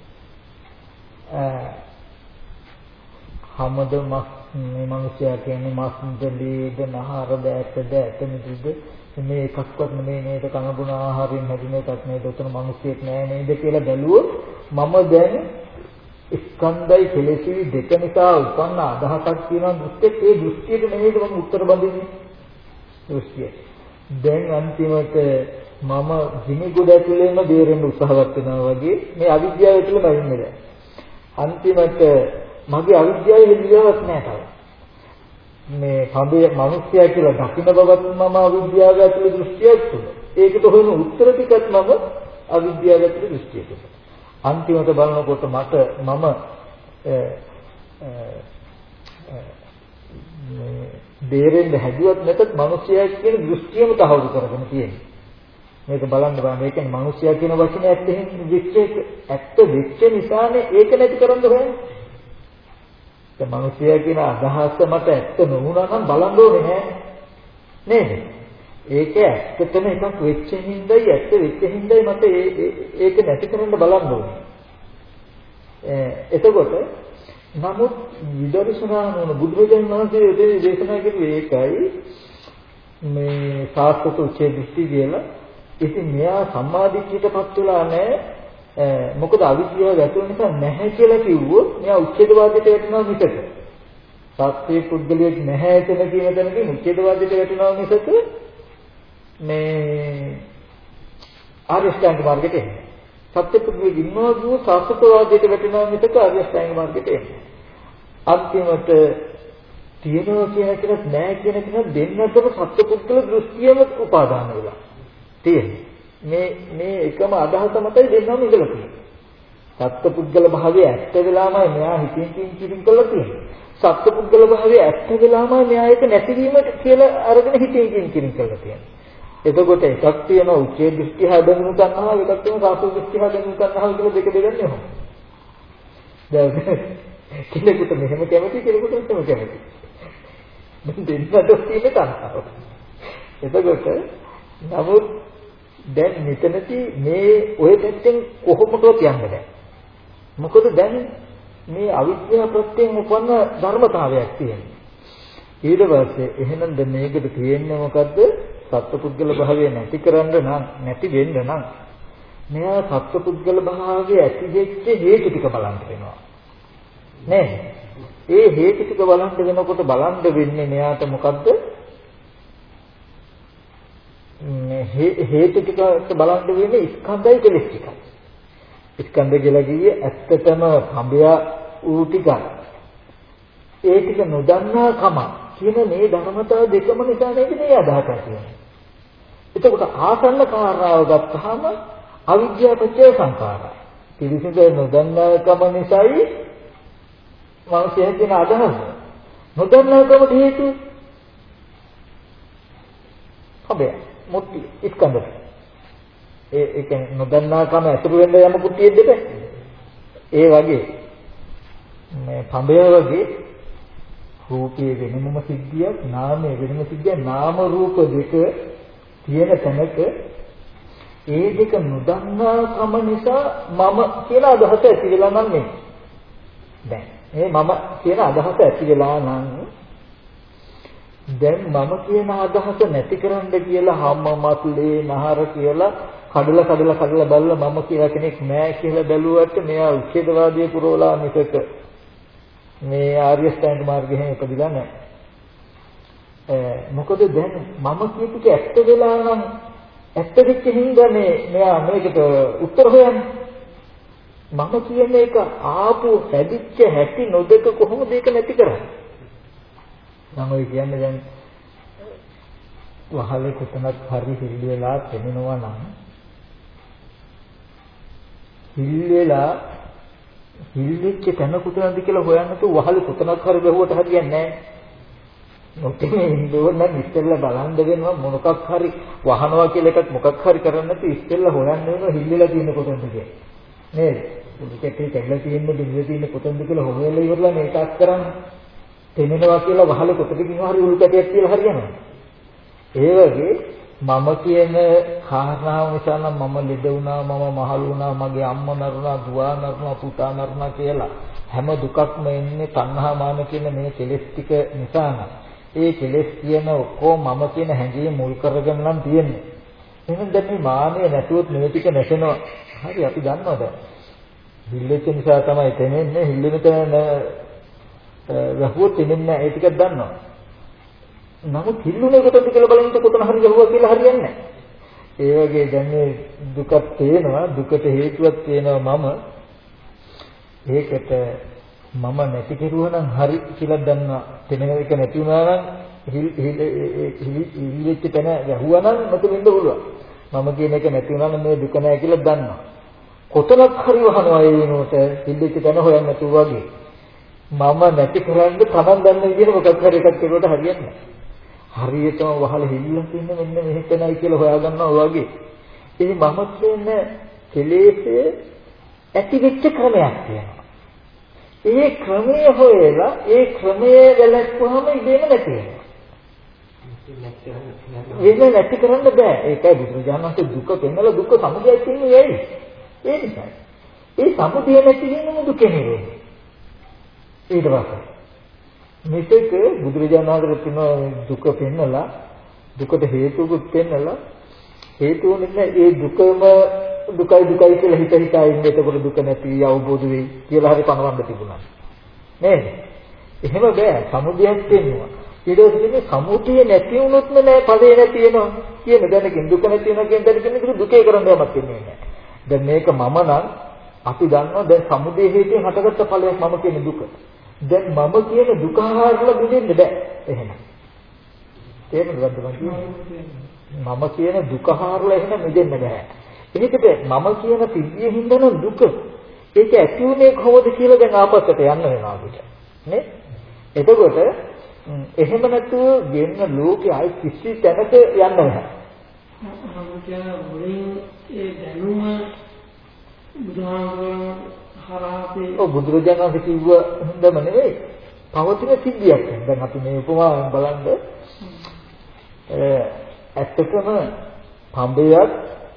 A: හැමද මස් මේ මිනිසයා කියන්නේ මස් දෙලීද නහර බෑටද ඇතමිද මේ එකක්වත් නෙමෙයි නේද කන බොන ආහාරයෙන් හැදෙන එකක් නේද උතන මිනිස්සෙක් නෑ නේද කියලා බැලුවොත් මම දැන් ස්කන්ධයි කෙලෙසි දෙක නිසා උපන්න අදහසක් තියෙනවා දෘෂ්ටියට ඒ දෘෂ්ටියට නෙමෙයිද මම උත්තර බඳින්නේ දෘෂ්ටිය. දැන් අන්තිමට මම ගිනිගොඩ ඇතුළේම බේරෙන්න උත්සාහවත් වෙනවා වගේ මේ අවිද්‍යාව ඇතුළේම ඉන්නේ දැන්. අන්තිමට මගේ අවිද්‍යාවේ හෙළියාවක් නෑ තාම. මේ පඹේ මිනිස්යා කියලා දකින්න බවත් මම අවිද්‍යාව ඇතුළේ දෘෂ්ටියක් තුන. ඒකට හොයන උත්තර ටිකත් මම අවිද්‍යාව ඇතුළේ දෘෂ්ටියක් තුන. අන්තිමට බලනකොට මට මම බේරෙන්න හැදුවත් නැතත් මිනිස්යා කියන දෘෂ්ටියම තහවුරු කරගෙන තියෙනවා. මේක බලන්න බෑ. මේ කියන්නේ මිනිස්යා කියන වචනේ ඇත්ත වෙච්ච නිසානේ ඒක නැති කරන්න බෑ. ඒ මිනිසයා කියන අදහස මට ඇත්ත නොවුණා නම් බලන්න ඕනේ නෑ නේද? ඒක ඇත්තටම එකක් වෙච්ච හින්දායි ඇත්ත වෙච්ච හින්දායි මට ඒක නැති කරන්න බලන්න ඕනේ. එතකොට නමුත් විදර්ශනා නොවන බුදුරජාණන් වහන්සේ දේශනා කළේ ඒකයි මේ සාස්වත උච්චේ දෘෂ්ටි කියලා. ඉතින් මෙයා සම්මාදිට්ඨියටපත් වෙලා නැහැ. මොකද අවිද්‍යාව ඇතුළ නිසා නැහැ කියලා කිව්වොත් මෙයා උච්ඡේදවාදයට වැටෙනවා මිසක සත්‍ය පුද්ගලියෙක් නැහැ කියලා කියන දැනකින් උච්ඡේදවාදයට වැටෙනවා මිසක මේ ආර්ය ශ්‍රැංග මාර්ගයට එන්නේ. සත්‍ය පුද්ගලියෙක් ඉන්නවා කියෝ සාස්වතවාදයට වැටෙනවා මිසක ආර්ය ශ්‍රැංග මාර්ගයට එන්නේ. අන්තිමට තියෙනවා කියන එකත් නැහැ කියන එක දෙන්නටම සත්‍ය පුද්ගල දෘෂ්ටියම උපාදාන වෙලා තියෙන්නේ. මේ එකම අදහස මතයි දෙන්නම ඉඳලා තියෙන්නේ. සත්පුද්ගල භාවය ඇත්ත වෙලාමයි මෙයා හිතින් කිංකිරින් කරලා තියෙන්නේ. සත්පුද්ගල භාවය ඇත්ත වෙලාමයි මෙයා ඒක නැතිවීම කියලා අරගෙන හිතින් කිංකිරින් කරලා තියෙන්නේ. එතකොට එකක් තියෙනවා උච්චේ දෘෂ්ටි හදනු ගන්නවා එකක් තියෙනවා සාසු දෘෂ්ටි හදනු ගන්නවා කියලා දෙක දෙකන්නේ ඔහොම. දැන් කෙනෙකුට මෙහෙම කැමති කෙනෙකුට මෙහෙම කැමති. දෙන්නට තියෙන තනතාව. එතකොට නමුත් දැන් මෙතනදී මේ ඔය පැත්තෙන් කොහොමදවත් යන්න බෑ. මොකද දැන් මේ අවිද්‍යාව ප්‍රත්‍යයෙන් උපන්න ධර්මතාවයක් තියෙනවා. ඊට පස්සේ එහෙනම් දැන් මේකට තියෙන්නේ මොකද්ද? සත්පුද්ගල භාවය නැති කරන්න නම් නැති වෙන්න නම් මෙයා සත්පුද්ගල භාවය ඇති වෙච්ච හේතු ටික බලන්න වෙනවා. නේද? ඒ හේතු ටික බලන්න වෙනකොට බලන්න වෙන්නේ මෙයාට මොකද්ද? හේතු ටික බලන්න වෙන්නේ ස්කන්ධය කෙලෙස් ටිකයි. ස්කන්ධ කියලා කියේ ඇත්තටම සම්බය ඌ ටික. ඒ ටික නොදන්නා කම කියන මේ ධර්මතාව දෙකම නිසා නේද මේ අදහස තියෙන්නේ. එතකොට ආසන්න කාරණාව ගත්තාම අවිද්‍යාව පත්‍ය සංඛාරය. පිළිසිඳ නොදන්නා කම නිසායි මානසික කියන අදහස. නොදන්නා කම හේතු සම්බය මුට්ටි ස්කන්ධ. ඒ කියන්නේ නොදන්නා කම ඇතුළු වෙන්න යමකුත් තියෙද්ද ඒ වගේ මේ පඹය වගේ රූපයේ වෙනම සිද්ධියක් නාමයේ වෙනම සිද්ධියක් නාම රූප දෙක තියෙන තැනක ඒ දෙක නොදන්නා කම නිසා මම කියන අදහස ඇති වෙලා නම් මේ දැන් මේ මම කියන අදහස ඇති වෙලා නම් දැන් මම කියන අදහස නැති කරන්න කියලා හැම මතුලේ නහර කියලා කඩලා බලලා මම කියලා කෙනෙක් නැහැ කියලා බැලුවට මෙයා උච්ඡේදවාදී පුරවලා මිසක මේ ආර්ය ශ්‍රැංග මාර්ගයෙන් ඉපදිලා නැහැ. මොකද දැන් මම කියපු එක ඇත්ත වෙලා නම් ඇත්ත වෙච්ච හින්දා මෙයා මේකට උත්තර හොයන්නේ. මම කියන එක ආපු හැදිච්ච හැටි නොදක කොහොමද ඒක නැති කරන්නේ? මම කියන්නේ දැන් වහලේ කොතනක් හරි හිල් වෙලා තෙමෙනවා නම් හිල්ෙච්ච තැන කොතනද කියලා හොයන්න තු වහලේ කොතනක් හරි බැලුවට හරියන්නේ නැහැ. මොකද ඉන්නෝනම් ඉස්සෙල්ලා බලන් දෙනවා මොනකක් හරි වහනවා කියලා එකක් මොකක් හරි කරන්න තු ඉස්සෙල්ලා හොයන්න වෙනවා හිල්ලලා තියෙන කොතනද කියලා. නේද? ඒකේ කැඩලා තියෙන දෙවිය තියෙන කොතනද කියලා හොයලා ඉවරලා මේකක් කරන්නේ. තෙමෙනවා කියලා වහලේ කොතනකින් හරි උල්කටයක් කියලා හරියනවා. ඒ වගේ මම කියන කාරණාව නිසා නම් මම ලෙඩ වුණා, මම මහලු වුණා, මගේ අම්මා මරුණා, දුව මරුණා, පුතා මරුණා කියලා හැම දුකක්ම එන්නේ තණ්හා මාන කියන මේ කෙලෙස් ටික නිසා නම් ඒ කෙලෙස් කියන ඔක්කොම මම කියන හැඟීම මුල් කරගෙන නම් තියෙන්නේ. එහෙනම් දැන් මේ මානය නැතුවොත් මේ ටික නැසෙනවා. හරි අපි දන්නවා දැන්. හිල්ලෙච්ච නිසා තමයි තෙමෙන්නේ. හිල්ලෙන තැන රහුව තෙමෙන්නේ ඒ ටිකක් දන්නවා. නමුත් හිල්ලුනේ කොතනද කියලා බලනකොට කොතන හරි ගහුවා කියලා හරියන්නේ නැහැ. ඒ වගේ දැන් මේ දුකක් තේනවා, දුකට හේතුවක් තේනවා මම. ඒකට මම නැති කෙරුවා නම් හරි කියලා දන්නවා. තේන එක නැති වුණා නම් හිල්ලෙච්ච තැන ගහුවා නම් මතු වෙන්න පුළුවන්. මම කියන එක නැති වුණා නම් මේ දුක නැහැ කියලා දන්නවා. කොතනක් හරි වහනවා ඒ වෙනුවට හිල්ලෙච්ච තැන හොයන්න නැතුව වගේ. මම නැති කරන්න තමන් දන්න විදිහට මොකක් හරි එකක් කරුවට හරියන්නේ නැහැ. හරියටම වහලා හිල්ලලා තින්න මෙන්න මෙහෙතනයි කියලා හොයාගන්නවා වගේ. ඉතින් මම කියන්නේ කෙලෙසේ ඇති වෙච්ච ක්‍රමයක් තියෙනවා. ඒ ක්‍රමයේ හොයලා ඒ ක්‍රමයේ වැළැක්වුවම ඉබේම නැති වෙනවා. වෙන නැති කරන්න බෑ. ඒකයි බුදුරජාණන් වහන්සේ දුක පෙන්නලා දුක සමුදයක් කියන්නේ ඇයි? ඒ නිසා. ඒ සමුදය නැති වෙනම දුක නෙවෙයි. ඊට පස්සේ මේක බුදුරජාණන් වහන්සේ කියන දුක පෙන්නලා දුකට හේතුකුත් පෙන්නලා හේතුව නිසා ඒ දුකම දුකයි කියලා හිත හිතා ඉන්න එතකොට දුක නැති අවබෝධ වෙයි කියලා හරි පනවන්න තිබුණා. නේද? එහෙම බෑ. සමුදයක් වෙනවා. ඊට පස්සේ සමුදය නැති වුණොත්ම නෑ ඵලේ නැති වෙනවා කියන දැනකින් දුක නැති වෙනවා කියන දැනකින් දුකේ කරන්න යමක් වෙන්නේ නෑ. දැන් මේක මම නම් අපි දන්නවා දැන් සමුදය හේතුවෙන් හටගත්ත ඵලයක් මම කියන දුක. දැන් මම කියන දුක හරහා මිදෙන්න බෑ. එහෙම. තේරුණාද මම මම කියන දුක හරහා එහෙම මිදෙන්න බෑ. ඒකද මම කියන සිද්ධිය හින්දා දුක. ඒක ඇති උනේ කොහොමද කියලා දැන් ආපස්සට යන්න වෙනවා අපිට. නේ? එතකොට එහෙම නැතුව ගෙන්න ලෝකයේ ආයි කිසි තැනක යන්න බෑ.
B: මම කියන මුලින් ඒ දැනුම බුදුහාමුදුරුවෝ හරහාදී
A: බුදුරජාණන් වහන්සේ කිව්ව හින්දාම නෙවෙයි. පවතින සිද්ධියක්. දැන් අපි මේ උපමාවෙන් බලන්න ඇත්තටම පඹයක්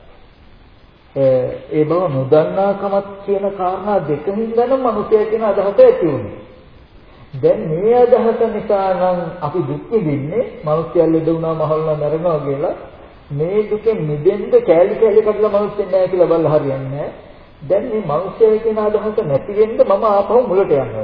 A: ඒ බව නොදන්නාකමත් කියන කාරණා දෙකකින් නම් මනුස්සය කියන අදහස ඇති වුණේ. දැන් මේ අදහස නිසා නම් අපි දුක් විඳින්නේ මනුස්සය ලෙඩ වුණා මහල්ලා මැරෙනවා කියලා මේ දුකෙන් මිදෙන්න කැලි කැලි කඩලා මනුස්සය නැහැ කියලා බලලා හරියන්නේ නැහැ. දැන් මේ මනුස්සය කියන අදහස නැති වෙන්න මම ආපහු මුලට යනවා.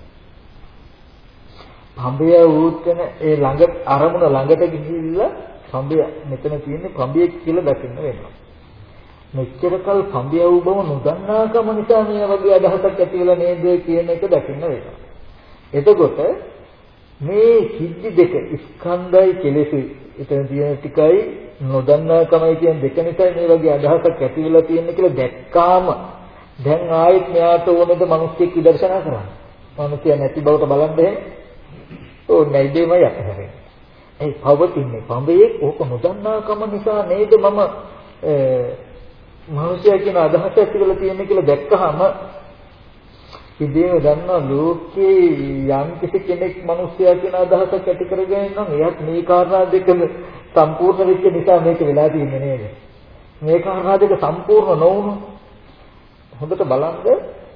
A: පඹය වූතන ඒ ළඟ අරමුණ ළඟට ගිහිල්ලා පඹය මෙතන තියෙන්නේ පඹය කියලා දකින්න වෙනවා. මෙච්චරකල් පඹය වූ බව නොදන්නාකම නිසා මේ වගේ අදහසක් ඇති වෙලා නේද කියන එක දකින්න වෙනවා. එතකොට මේ සිද්ධි දෙක ස්කන්ධයි කෙලෙසුයි එතන තියෙන ටිකයි නොදන්නාකමයි කියන දෙක නිසා මේ වගේ අදහසක් ඇති වෙලා තියෙන කියලා දැක්කාම දැන් ආයෙත් මෙයාට ඕනද මිනිස්සෙක් විදර්ශනා කරන්න. මිනිස්සය නැති බවට බලන්නේ ඕනේ දෙමයි අතහැරෙන්නේ. ඒ පවතින්නේ පඹයේ ඕක නොදන්නාකම නිසා නේද මම මිනිස්සය කියන අදහස ඇති වෙලා තියෙන්නේ කියලා දැක්කහම ඉතින් දන්නා ලෝකේ යම් කිසි කෙනෙක් මිනිස්සයා කියන අදහසක් ඇති කරගෙන නම් එයාත් මේ කාරණා දෙකම සම්පූර්ණ වෙච්ච නිසා මේක වෙලා තියෙන්නේ නේද? මේ කාරණා දෙක සම්පූර්ණ නොවුණු හොඳට බලන්න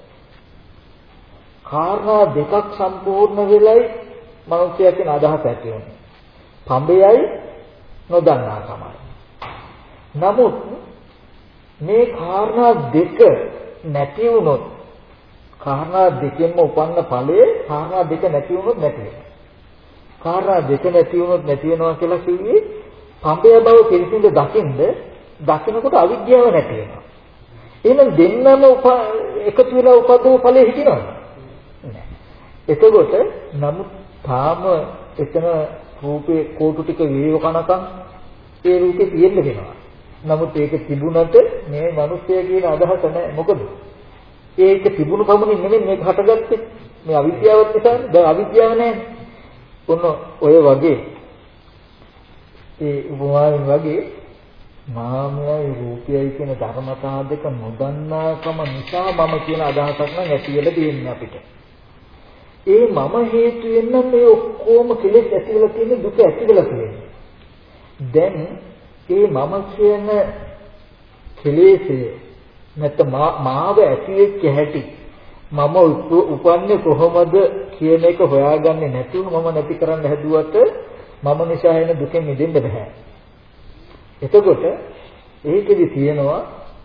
A: කාරණා දෙකක් සම්පූර්ණ වෙලයි මිනිස්සයා කියන අදහස ඇති වෙන්නේ. පඹයයි නොදන්නාකමයි. නමුත් මේ කාරණා දෙක නැති වුණොත් කාරණා දෙකෙන්ම උපන්න ඵලයේ කාරණා දෙක නැති වුණොත් නැති වෙනවා. කාරණා දෙක නැති වුණොත් නැති වෙනවා කියලා කිව්වේ පඹය බව පිළිසිඳ දකින්නකොට අවිද්‍යාව නැති වෙනවා. එහෙනම් දෙන්නම එකතු වෙලා උපදව ඵලයේ හිටිනවද? නැහැ. එතකොට නමුත් තාම එතන රූපේ කෝටු ටික වේව කනකම් ඒ රූපේ තියෙන්න වෙනවා. නමුත් ඒක තිබුණට මේ මිනිස්සය කියන අදහස නැහැ. මොකද? ඒක තිබුණු පමණින් නෙමෙයි මේක හටගත්තේ. මේ අවිද්‍යාවත් නිසා. දැන් අවිද්‍යාව නැහැ. ඔන්න ඔය වගේ ඒ උපමාවෙන් වගේ මාමයයි රූපයයි කියන ධර්මතා දෙක නොදන්නාකම නිසා මම කියන අදහසක් නම් ඇති වෙලා තියෙන්නේ අපිට. ඒ මම හේතු වෙන්න මේ ඔක්කොම කෙලෙස් ඇති වෙලා තියෙන දුක ඇති වෙලා තියෙන්නේ. දැන් ඒ මම කියන කෙලෙස්ය නැත්නම් මාව ඇති වෙච්ච හැටි මම උපන්නේ කොහොමද කියන එක හොයාගන්නේ නැතුව මම නැති කරන්න හැදුවට මම නිසා එන දුකෙන් මිදෙන්න බෑ. එතකොට ඒකෙදි තියෙනවා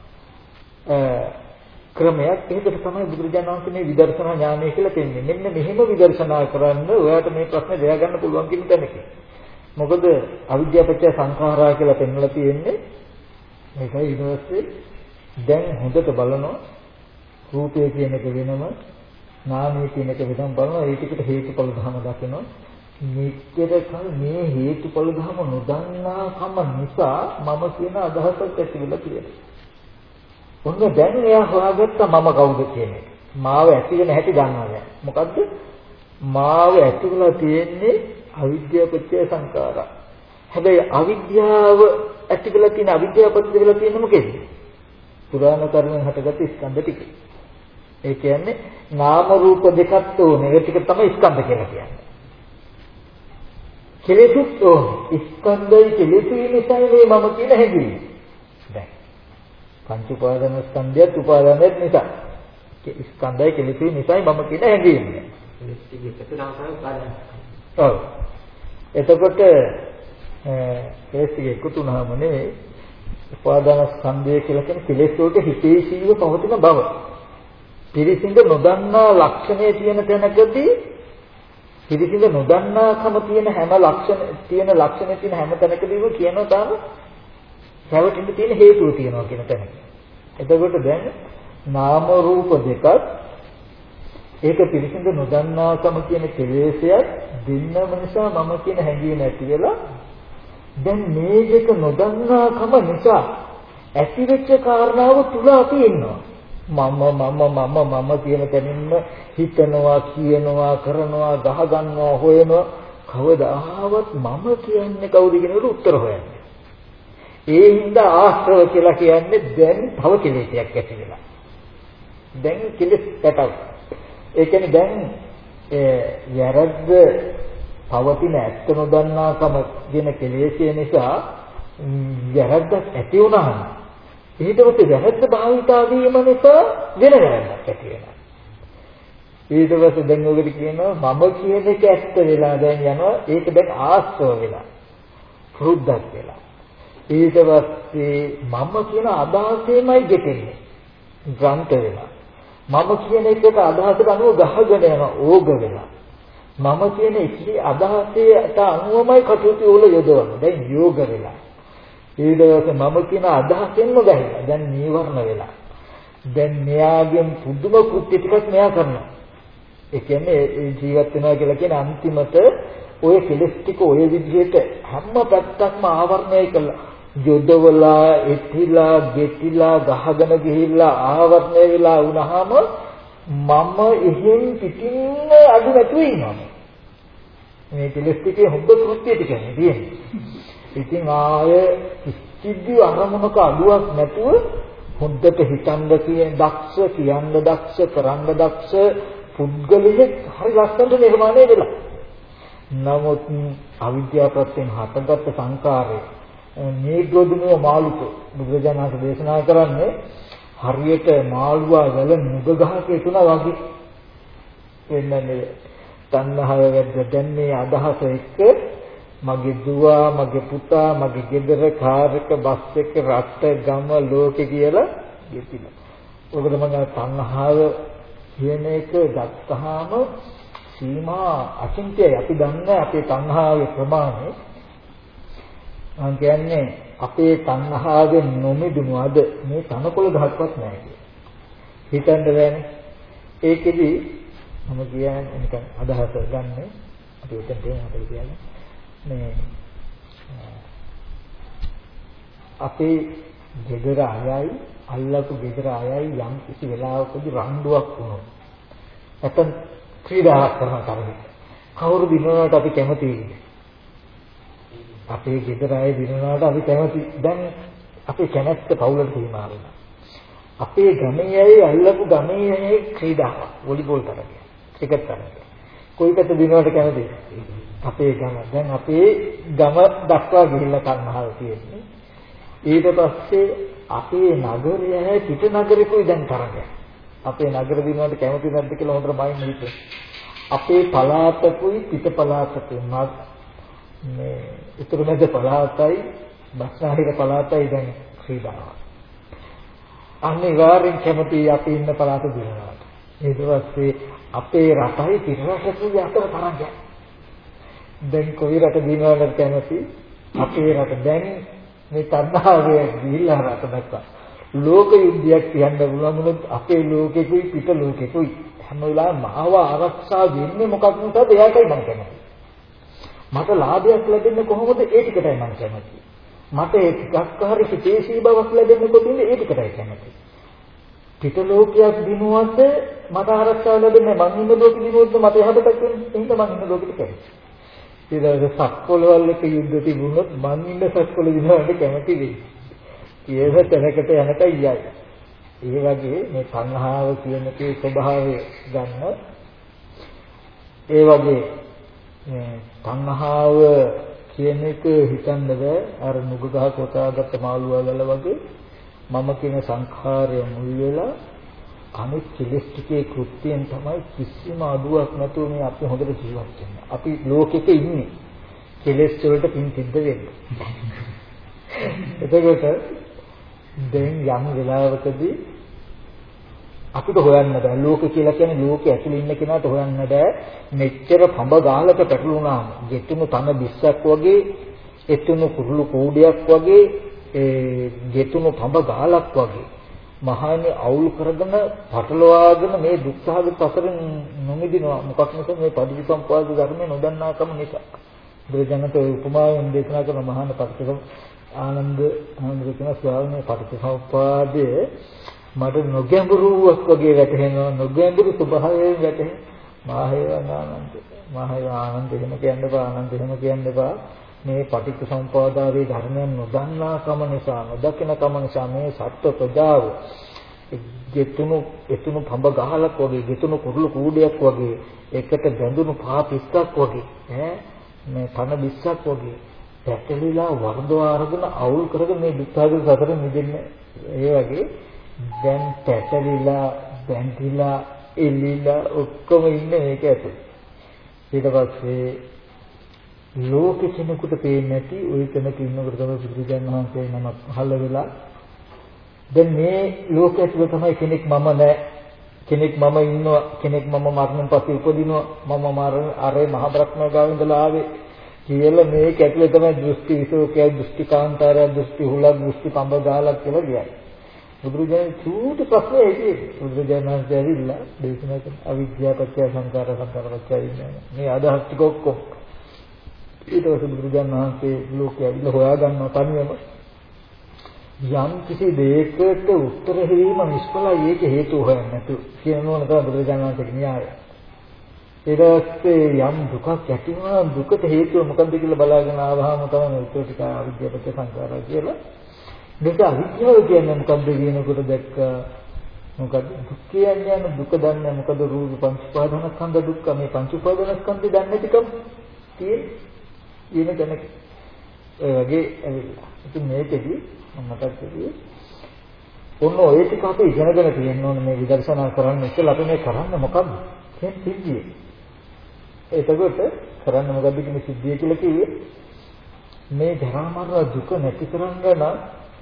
A: ක්‍රමයක්. ඒකට තමයි බුදුරජාණන් වහන්සේ මේ විදර්ශනා ඥානය කියලා කියන්නේ. මෙන්න මෙහෙම විදර්ශනා කරන්න ඔයාට මේ ප්‍රශ්නේ දෙයා ගන්න පුළුවන් කියන තැනක. මොකද අවිද්‍යාව පත්‍ය සංඛාරා කියලා පෙන්වලා තියෙන්නේ. මේකයි ඊට පස්සේ දැන් හොඳට බලනවා රූපය කියන එක වෙනම නාමය කියන එක වෙනම බලනවා. ඒ ටිකට හේතුඵල ධර්ම දකිනවා. මෙච්චරකල් මේ හේතුඵල ධර්ම නොදන්නාකම නිසා මම කියන අදහසක් ඇති වෙලා තියෙනවා. ඔන්න දැන් එයා හොයාගත්ත මම කවුද කියන එක. මාව ඇති වෙන හැටි දන්නවා දැන්. මොකද්ද? මාව ඇති වෙලා තියෙන්නේ අවිද්‍යාව පත්‍ය සංඛාරා. හැබැයි අවිද්‍යාව ඇති වෙලා තියෙන අවිද්‍යාව පත්‍ය වෙලා තියෙන මොකේද? පුරාණ කර්මෙන් හටගත්ත ස්කන්ධ ටික. ඒ කියන්නේ නාම රූප දෙකක් ඕනේ. ඒ ටික තමයි ස්කන්ධ කියලා කියන්නේ. කෙලෙසුත් ඕනේ. ස්කන්ධයි කෙලෙසුයි නිසායි මේ මම කියන හැඟීම. දැන් පංච උපාදාන ස්කන්ධයත් උපාදානයත් නිසා. ස්කන්ධයි කෙලෙසුයි නිසායි මම කියන හැඟීම. ඔව්. එතකොට ඒස්තිගේ කුතුනහම නෙවෙයි උපාදාන ස්කන්ධය කියලා කියන කෙලෙස් වලට හිතේශීව පවතින බව. පිරිසිඳ නොදන්නා ලක්ෂණය තියෙන තැනකදී පිරිසිඳ නොදන්නාකම තියෙන හැම ලක්ෂණය තියෙන හැම තැනකදීම කියනවා තාම රැවටෙන්න තියෙන හේතුව තියෙනවා කියන තැනක. එතකොට දැන් නාම රූප දෙකක් ඒක පිරිසිඳ නොදන්නාකම කියන කෙලෙසයක් දෙන්නම නිසා මම කියන හැඟීම ඇති වෙලා දැන් මේ දෙක නොදන්නාකම නිසා ඇතිවෙච්ච කාරණාව තුල අපි ඉන්නවා. මම කියන තැනින්ම හිතනවා, කියනවා, කරනවා, ගහගන්නවා, හොයනවා. කවදාවත් මම කියන්නේ කවුද කියන එකට උත්තර හොයන්නේ. ඒ හින්දා ආශ්‍රව කියලා කියන්නේ දැන් තව කෙලෙසයක් ඇති වෙලා. දැන් කෙලෙස් පැටව. ඒ කියන්නේ දැන් යරද්ද පවතින ඇත්ත නොදන්නාකම කියන කෙලෙසිය නිසා යරද්දක් ඇති වුණාම ඊට පස්සේ වැරද්ද භාවිතා වීම නිසා වෙන වැරද්දක් ඇති වෙනවා. ඊට පස්සේ දැන් ඔයගොල්ලෝ කියනවා මම කියන එක ඇත්ත වෙලා දැන් යනවා. ඒක දැන් ආස්තව වෙලා. පුරුද්දක් වෙලා. ඊට පස්සේ මම කියන අදහසෙමයි ගෙතෙන්නේ. ග්‍රන්ථ වෙලා. මම කියන එකට අදහසට අනුව ගහගෙන යනවා. ඕග වෙලා. මම කියන එකේ අදහසට අනුවමයි කටයුතු වල යොදවන්නේ. දැන් යෝග වෙලා. ඊට පස්සේ මම කියන අදහසෙන්ම ගහලා දැන් නීවරණ වෙලා. දැන් මෙයාගෙන් පුදුම කෘත්‍ය ටිකක් මෙයා කරනවා. ඒ කියන්නේ ජීවත් වෙනවා කියලා කියන අන්තිමට ඔය කෙලස් ටික ඔය විදිහට හැම පැත්තක්ම ආවරණය කළා. යොදවලා, එතිලා, ගෙතිලා, ගහගෙන ගිහිල්ලා ආවරණය වෙලා වුණාම මම එහෙන් පිටින් අඩු නැතුව ඉන්නවා. මේ කෙලස් ටිකේ හොඳ කෘත්‍ය ටික නෙවෙයි. ඉතින් ආය කිසිදු අරමුණක අඩුවක් නැතුව හොඳට හිතන්න කියන දක්ෂ, කියන්න දක්ෂ, කරන්න දක්ෂ පුද්ගලයෙක් හරි ලස්සනට නිර්මාණය වෙලා. නමුත් අවිද්‍යාව ප්‍රත්‍යයෙන් හටගත් සංකාරය මේ ගොදුනුව මාළුක බුදුරජාණන් දේශනා කරන්නේ හරියට මාළුවා වල නුග ගහක තුනා වගේ වෙනන්නේ. තණ්හාව වැඩ දැන් මේ අදහස එක්ක මගේ දුව, මගේ පුතා, මගේ ගෙදර, කාර් එක, බස් එක, රට, ගම, ලෝකේ කියලා ගෙතිලා. ඔකට මම තණ්හාව කියන එක ගත්තාම සීමා අචින්ත්‍යයි. අපි දන්නේ අපේ තණ්හාවේ ප්‍රමාණය. මම කියන්නේ අපේ තණ්හාවෙන් නොමිදුණු අද මේ තනකොළ ගහක්වත් නැහැ කියලා. හිතන්න බෑනේ. ඒකෙදි මම කියන්නේ නිකන් අදහස ගන්න අපි උතෙන් දෙන්නට කියන්නේ මේ අපේ ගෙදර අයයි අල්ලපු ගෙදර අයයි යම් කිසි වෙලාවකදී රණ්ඩුවක් වුණොත් නැත්නම් ක්‍රීඩාවක් කරන තරමට කවුරු දිනනවට අපි කැමතියි. අපේ ගෙදර අය දිනනවට අපි කැමති. දැන් අපේ කැමැත්ත පවුලට සීමා වෙනවා. අපේ ගමේ අය අල්ලපු ගමේ අය ක්‍රීඩාවක් වොලිබෝල් තරගය, ක්‍රිකට් තරගය. කොයි පැත්ත දිනනවට කැමතිද? අපේ ගම. දැන් අපේ ගම දක්වා ගිහිල්ලා තණ්හාව තියෙන්නේ. ඊට පස්සේ අපේ නගරය පිට නගරෙකුයි දැන් තරගය. අපේ නගර දිනනවට කැමති නැද්ද කියලා හොඳට මයින් හිතන්න. අපේ පළාතකුයි පිට පළාතකුයි මේ උතුරු මැද පළාතයි බස්නාහිර පළාතයි දැන් ක්‍රීඩාවක්. අනිවාර්යෙන් කැමති අපි ඉන්න පළාත දිනනවා. ඊට පස්සේ අපේ රටයි පිට රටකුයි අතර තරගය. දැන් කොයි රට දිනවලද කැමති? අපේ රට. දැන් මේ තණ්හාවේ ගිහිල්ලා රට දක්වා ලෝක යුද්ධයක් කියන්න බුලමුණොත් අපේ ලෝකෙකුයි පිට ලෝකෙකුයි හැම වෙලාවෙම මාව ආරක්ෂා වෙන්නේ මොකක් නිසාද? එයාටයි මම කැමති. මට ලාභයක් ලැබෙන්නේ කොහොමද? ඒ ටිකටයි මම කැමති. මට එකක් හරි හිතේසී බවක් ලැබෙන්නේ කොටින්ද? ඒ ටිකටයි කැමති. පිට ලෝකයක් දිනුවත් මට ආරක්ෂාව ලැබෙන්නේ මං ඉන්න ලෝකෙ දිනුවොත් මට එහාටට වෙන්නේ. එහෙනම් මං ඉන්න ලෝකෙට කැමති. ඊළඟ සක්කොළවල් එක යුද්ධ තිබුණොත් මං ඉන්න සක්කොළ දිනවලට කැමති වෙයි. කියන තැනකට යනකයි යයි. ඒ වගේ මේ තණ්හාව කියන එකේ ස්වභාවය ගන්න. ඒ වගේ මේ තණ්හාව කියන එක හිතන්න බෑ. අර නුග ගහ කොටාගත්ත මාළුවා වල වගේ මම කියන සංඛාරය මුල් වෙලා අනිත් කෙලෙස් ටිකේ කෘත්‍යයෙන් තමයි කිසිම අඩුවක් නැතුව මේ අපි හොඳට ජීවත් වෙන්නේ. අපි ලෝකෙක ඉන්නේ. කෙලෙස් වලට පින් සිද්ධ වෙන්නේ. එතකොට දැන් යම් වෙලාවකදී අපිට හොයන්න බෑ. ලෝක කියලා කියන්නේ ලෝකයේ ඇතුළේ ඉන්න කෙනාට හොයන්න බෑ. මෙච්චර පඹ ගාලක පැටලුණාම ගෙතුණු තන බිස්සක් වගේ, එතුණු කුරුළු කූඩයක් වගේ, ගෙතුණු පඹ ගාලක් වගේ මහානේ අවුල් කරගෙන පටලවාගෙන මේ දුක්ඛාගත අතරින් නොමිදිනවා. මොකක් නිසා? මේ පටිච්චසමුප්පාද ධර්මයේ නොදන්නාකම නිසා. බුදුජනක උපමාවෙන් දේශනා කරන මහාන පටිච්චසමුප්පාද ආනන්ද කියන ස්වාමීන් පටිච්චසමුප්පාදයේ මට නොගැඹුරුවක් වගේ වැටහෙනවා. නොගැඹුරු ස්වභාවයෙන් වැටහෙන මාහේව ආනන්ද එහෙම කියන්න බා. ආනන්ද එහෙම කියන්න බා. මේ පටිච්චසමුප්පාදාවේ ධර්මයන් නොදන්නාකම නිසා, නොදකිනකම නිසා මේ සත්ව ප්‍රජාව ගෙතුණු පඹ ගහලක් වගේ, ගෙතුණු කුරුළු කූඩයක් වගේ, එකට බැඳුණු පා පිස්සක් වගේ මේ තන බිස්සක් වගේ පැටලිලා වර්ධවා අරගෙන අවුල් කරගෙන මේ දුක්ඛාගත සතර මිදෙන්නේ. ඒ වගේ දැන් පැටලිලා බැඳිලා එල්ලිලා ඔක්කොම ඉන්නේ මේක ඇතුළේ. ඊට පස්සේ ලෝකෙ කෙනෙකුට පේන්නේ නැති ওই කෙනෙක් ඉන්නකොට තමයි බුදුරජාණන් වහන්සේ නමක් පහළ වෙලා දැන් මේ ලෝකයේ තුල තමයි කෙනෙක් මම නැහැ, කෙනෙක් මම ඉන්නවා, කෙනෙක් මම මරණයෙන් පස්සේ උපදිනවා, මම අරේ මහ බ්‍රහ්ම ගාව ඉඳලා ආවේ කියලා මේක ඇතුලේ තමයි දෘෂ්ටි විසෝකය, දෘෂ්ටි කාන්තාරය, දෘෂ්ටි හුලක්, දෘෂ්ටි පඹ ගාලක් කියලා කියයි. බුදුරජාණන් චූටි ප්‍රශ්නේ ඒකේ බුදුරජාණන් වහන්සේ ඇවිල්ලා දේශනා කරන අවිද්‍යාව පත්‍ය සංකාර සංකාර පත්‍ය විඥාන මේ අදහස් ටික ඔක්කොම ඊට පස්සේ බුදුරජාණන් වහන්සේ ලෝකයේ ඇවිල්ලා හොයාගන්නවා තනියම යම් කිසි දෙයකට උත්තර හේීම නිෂ්ඵලයි ඒක හේතුව හොයන්න නැතු කියනවනේ තමයි බුදුරජාණන් වහන්සේගේ න්‍යාය. ඊට පස්සේ යම් දුකක් ඇති වුණා දුකට හේතුව මොකක්ද කියලා බලාගෙන ආවහම තමයි උත්තර ටික අවිද්‍යාව පත්‍ය සංකාර කියලා. මේක අවිද්‍යාව කියන්නේ මොකක්ද කියනකොට දැක්ක මොකද දුක් කියන්නේ දුක දන්නේ මොකද රූප පංච උපාදානස්කන්ධ දුක්ඛ මේ පංච උපාදානස්කන්ධය දන්නේ නැතිකම තියෙන කෙනෙක් ඒ වගේ ඇවිල්ලා. ඉතින් මේකෙදි මම මතක් කරුවේ ඔන්න ඔය ටික අපි ඉගෙනගෙන තියෙන්න ඕනේ මේ විදර්ශනා කරන්න ඉස්සෙල්ලා අපි මේ කරන්නේ මොකද්ද? කියන සිද්ධිය. එතකොට කරන්නේ මොකද්ද කියන සිද්ධිය කියලා කිව්වේ මේ ජරා මරණ දුක නැති කරන්න නම්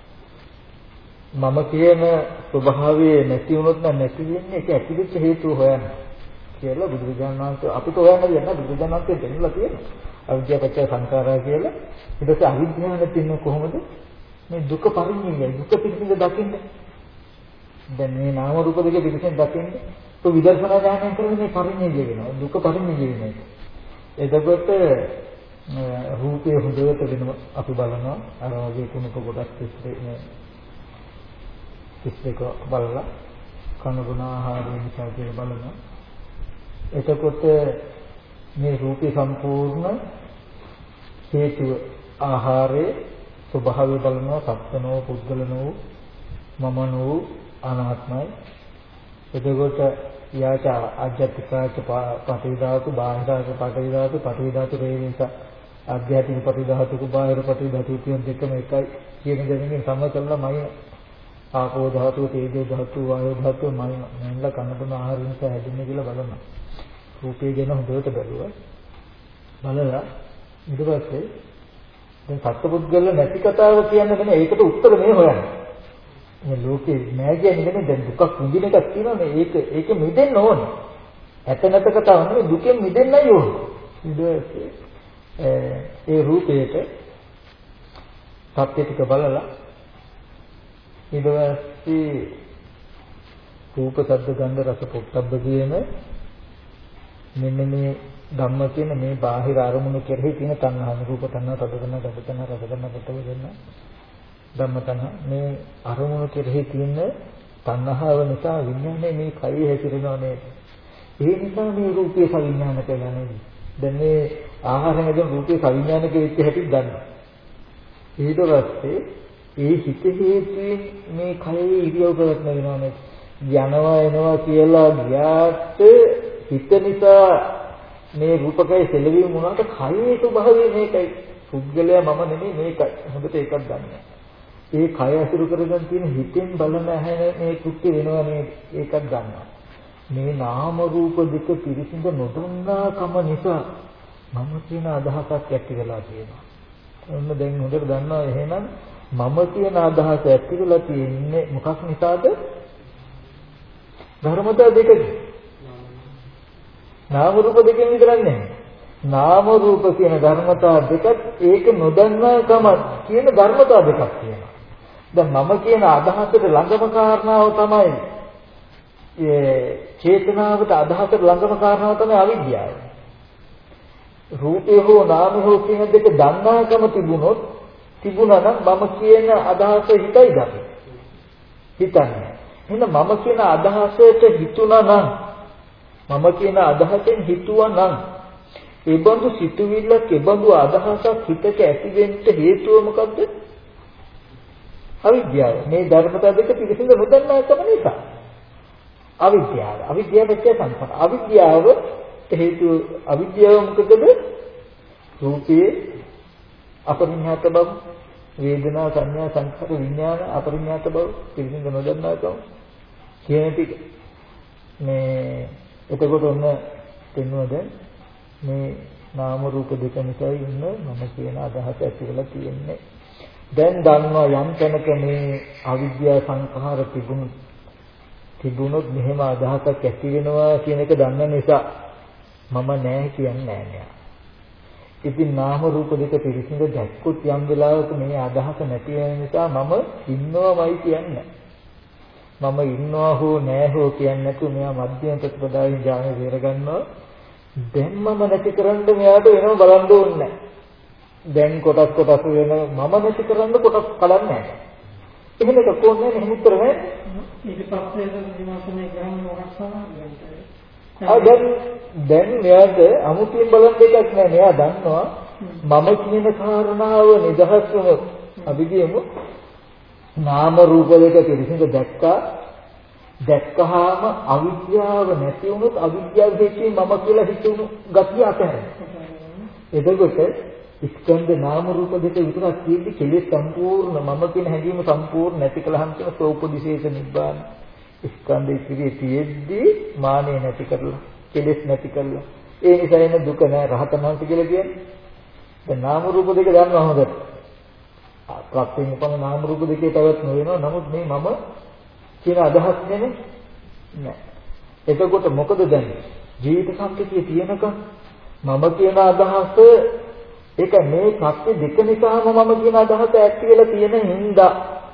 A: මම කියන ස්වභාවයේ නැති වුණොත් නැති වෙන්නේ ඒක ඇතිවෙච්ච හේතුව හොයන්න කියලා බුදුරජාණන් වහන්සේ අපිට හොයන්න දෙන්න බුදුරජාණන් වහන්සේ දෙන්නලා තියෙනවා. අවිද්‍යාව පත්‍ය සංඛාරා කියලා. ඊට පස්සේ අවිද්‍යාව නැති වෙන්නේ කොහොමද? මේ දුක පරිඤ්ඤය දුක පිළිසිඳ දකින්න. දැන් මේ නාම රූප දෙක පිළිසිඳ දකින්න. તો විදර්ශනා ඥානයෙන් කරන්නේ මේ පරිඤ්ඤය වෙනවා. දුක පරිඤ්ඤය වෙනවා. එතකොට රූපේ හොඳට වෙනම අපි බලනවා. අර වගේ කුණක කොටස් කිස්සෙක බලලා කන ගුණ ආහාරය නිසා කියලා බලනවා. එතකොට මේ රූපේ සම්පූර්ණ හේතුව ආහාරයේ ස්වභාවය බලනවා සත්ත්වනෝ පුද්ගලනෝ මමනෝ අනාත්මයි. එතකොට යාච ආධ්‍යාත්මිකාච පටිවිධාතු බාහිරාච පටිවිධාතු පටිවිධාතු රේවිස ආධ්‍යාත්මික පටිවිධාතුක බාහිර පටිවිධාතු කියන දෙකම එකයි කියන දෙකෙන් සමතල්ලාමයි ආපෝ ධාතුව තේජෝ ධාතුව වායෝ ධාතුව මයින්ල කනබුන ආහාර නිසා හැදෙන්නේ කියලා බලනවා. රූපය ගැන හොඳට බැලුවා. බලලා ඊට පස්සේ දැන් සත්පුද්ගල නැති කතාව කියන්නේ ඒකට උත්තර මේ හොයන්නේ. මේ ලෝකේ නෑ කියන්නේ දැන් දුකක් විඳින එකක් තියෙනවා ඒක මිදෙන්න ඕනේ. ඇත නැත කතාව නෙවෙයි දුකෙන් මිදෙන්නයි ඕනේ. ඊට පස්සේ ඒ රූපයට සත්‍ය ටික බලලා ඊට පස්සේ රූප ශබ්ද ගන්ධ රස පොට්ටබ්බ කියන මෙන්න මේ ධම්ම කියන මේ බාහිර අරමුණු කෙරෙහි තියෙන තණ්හා රූප තණ්හා සබ්ද තණ්හා ගන්ධ තණ්හා රස තණ්හා පොට්ටබ්බ තණ්හා ධම්ම තණ්හා මේ අරමුණු කෙරෙහි තියෙන තණ්හාව නිසා විඥානේ මේ කය හැසිරෙනව නේද? ඒ නිසා මේ රූපේ සවිඥානික වෙලා නේද? දැන් මේ ආහාරයෙන් රූපේ සවිඥානික වෙච්ච හැටි ගන්න. ඊට පස්සේ ඒ හිත හේතුයෙන් මේ කයේ ඉරියව් කරත් නැගෙනවනේ. යනවා එනවා කියලා ගියාට හිත නිසා මේ රූපකයේ සෙලවීම වුණාට කයේ ස්වභාවය මේකයි. පුද්ගලයා මම නෙමෙයි මේකයි. හොඳට ඒකක් ගන්න. ඒ කය අසුරු කරගෙන තියෙන හිතෙන් බලන ඇහැ මේ කෘත්‍ය වෙනවා මේ ඒකක් ගන්නවා. මේ නාම රූප දෙක පිරිසිඳ නොදන්නාකම නිසා මම කියන අදහසක් ඇති වෙලා තියෙනවා. ඔන්න දැන් හොඳට දන්නවා එහෙනම් මම කියන අදහස ඇති වෙලා තියෙන්නේ මොකක් නිසාද? ධර්මතා දෙකකින්. නාම රූප දෙකෙන් විතරක් නෙමෙයි. නාම රූප කියන ධර්මතා දෙකත් ඒක නොදන්නාකම කියන ධර්මතා දෙකක් තියෙනවා. දැන් මම කියන අදහසට ළඟම කාරණාව තමයි චේතනාවට අදහසට ළඟම කාරණාව තමයි අවිද්‍යාව. රූපේ හෝ නාමේ හෝ කියන දෙක දන්නාකම තිබුණා නම් මම කියන අදහස හිතයි ගන්න. හිතන්නේ. එහෙනම් මම කියන අදහසට හිතුණා නම් මම කියන අදහසෙන් හිතුවා නම් ඒ බඳු සිතුවිල්ලක් ඒ බඳු අදහසක් හිතට ඇති වෙන්න හේතුව මොකද්ද? අවිද්‍යාව. මේ ධර්මතා දෙක පිළිසිඳ නොදන්නාකම නිසා. අවිද්‍යාව නැත්නම් සංස්කාර. අවිද්‍යාව හේතුව අවිද්‍යාව මොකද? රූපයේ අපරිඥාත බව, වේදනා සංඥා සංස්කාර විඥාන අපරිඥාත බව පිළිසිඳ නොදන්නාකම කියන ටික. මේ එතකොට ඔන්න තේන්නවද මේ නාම රූප දෙක නිසා ඉන්න මම කියන අදහස ඇති වෙලා තියෙන්නේ. දැන් දන්නවා යම් තැනක මේ අවිද්‍යාව සංඛාර තිබුණොත් මෙහෙම අදහසක් ඇති වෙනවා කියන එක දන්න නිසා මම නෑ කියන්නේ නෑ. ඉතින් නාම රූප දෙක පිරිසිදු දැක්කොත් යම් වෙලාවක මේ අදහස නැති වෙන නිසා මම ඉන්නවමයි කියන්නේ. මම ඉන්නවා හෝ නෑ හෝ කියන්නේ නැතුව මෙයා මධ්‍යම ප්‍රතිපදාවෙන් ඥානය වේර ගන්නවා. දැන් මම නැති කරන්න මෙයාට වෙනම බලන්න ඕනේ නෑ. දැන් කොටස් වෙන මම නැති කරන්න කොටස් කලන්නේ නෑ. එහෙම එක කොහොමද එහෙම උත්තර නෑ.
B: ඊට පස්සේ විමර්ශනය කරන්න මොකක්ද
A: දැන් මෙයාට අමුතුවෙන් බලන්න එකක් නෑ. මෙයා දන්නවා මම කියන කාරණාව නිදහස් වුණොත් අපි කියමු නාම රූප දෙක පිළිසිඳ දැක්කහම අවිද්‍යාව නැති වුණොත් අවිද්‍යාව හේතුවෙන් මම කියලා හිතුණු ගතිය අතහැරෙනවා. එතකොට ස්කන්ධ නාම රූප දෙක විතරක් තියෙද්දි කෙලෙස් සම්පූර්ණ මම කියන හැඟීම සම්පූර්ණ නැති කළාම කියන සෝපදිශේෂ නිබ්බාන ස්කන්ධ ඉතිරිය තියෙද්දි මානෙ නැති කරලා කෙලෙස් නැති කරලා ඒ නිසා එන දුක නෑ රහතන් වහන්සේ කියලා කියන්නේ. දැන් නාම රූප දෙක ගන්නවා හොඳට. ප්‍රත්‍යයෙන් උපන්න නාම රූප දෙකේ පැවැත්ම වෙනවා. නමුත් මේ මම කියන අදහස් නෙමෙයි නෑ. එතකොට මොකද දැන් ජීවිත සම්පතිය තියෙනකම් මම කියන අදහස ඒක මේ සත්‍ය දෙක නිසාම මම කියන අදහස ඇති වෙලා තියෙන හින්දා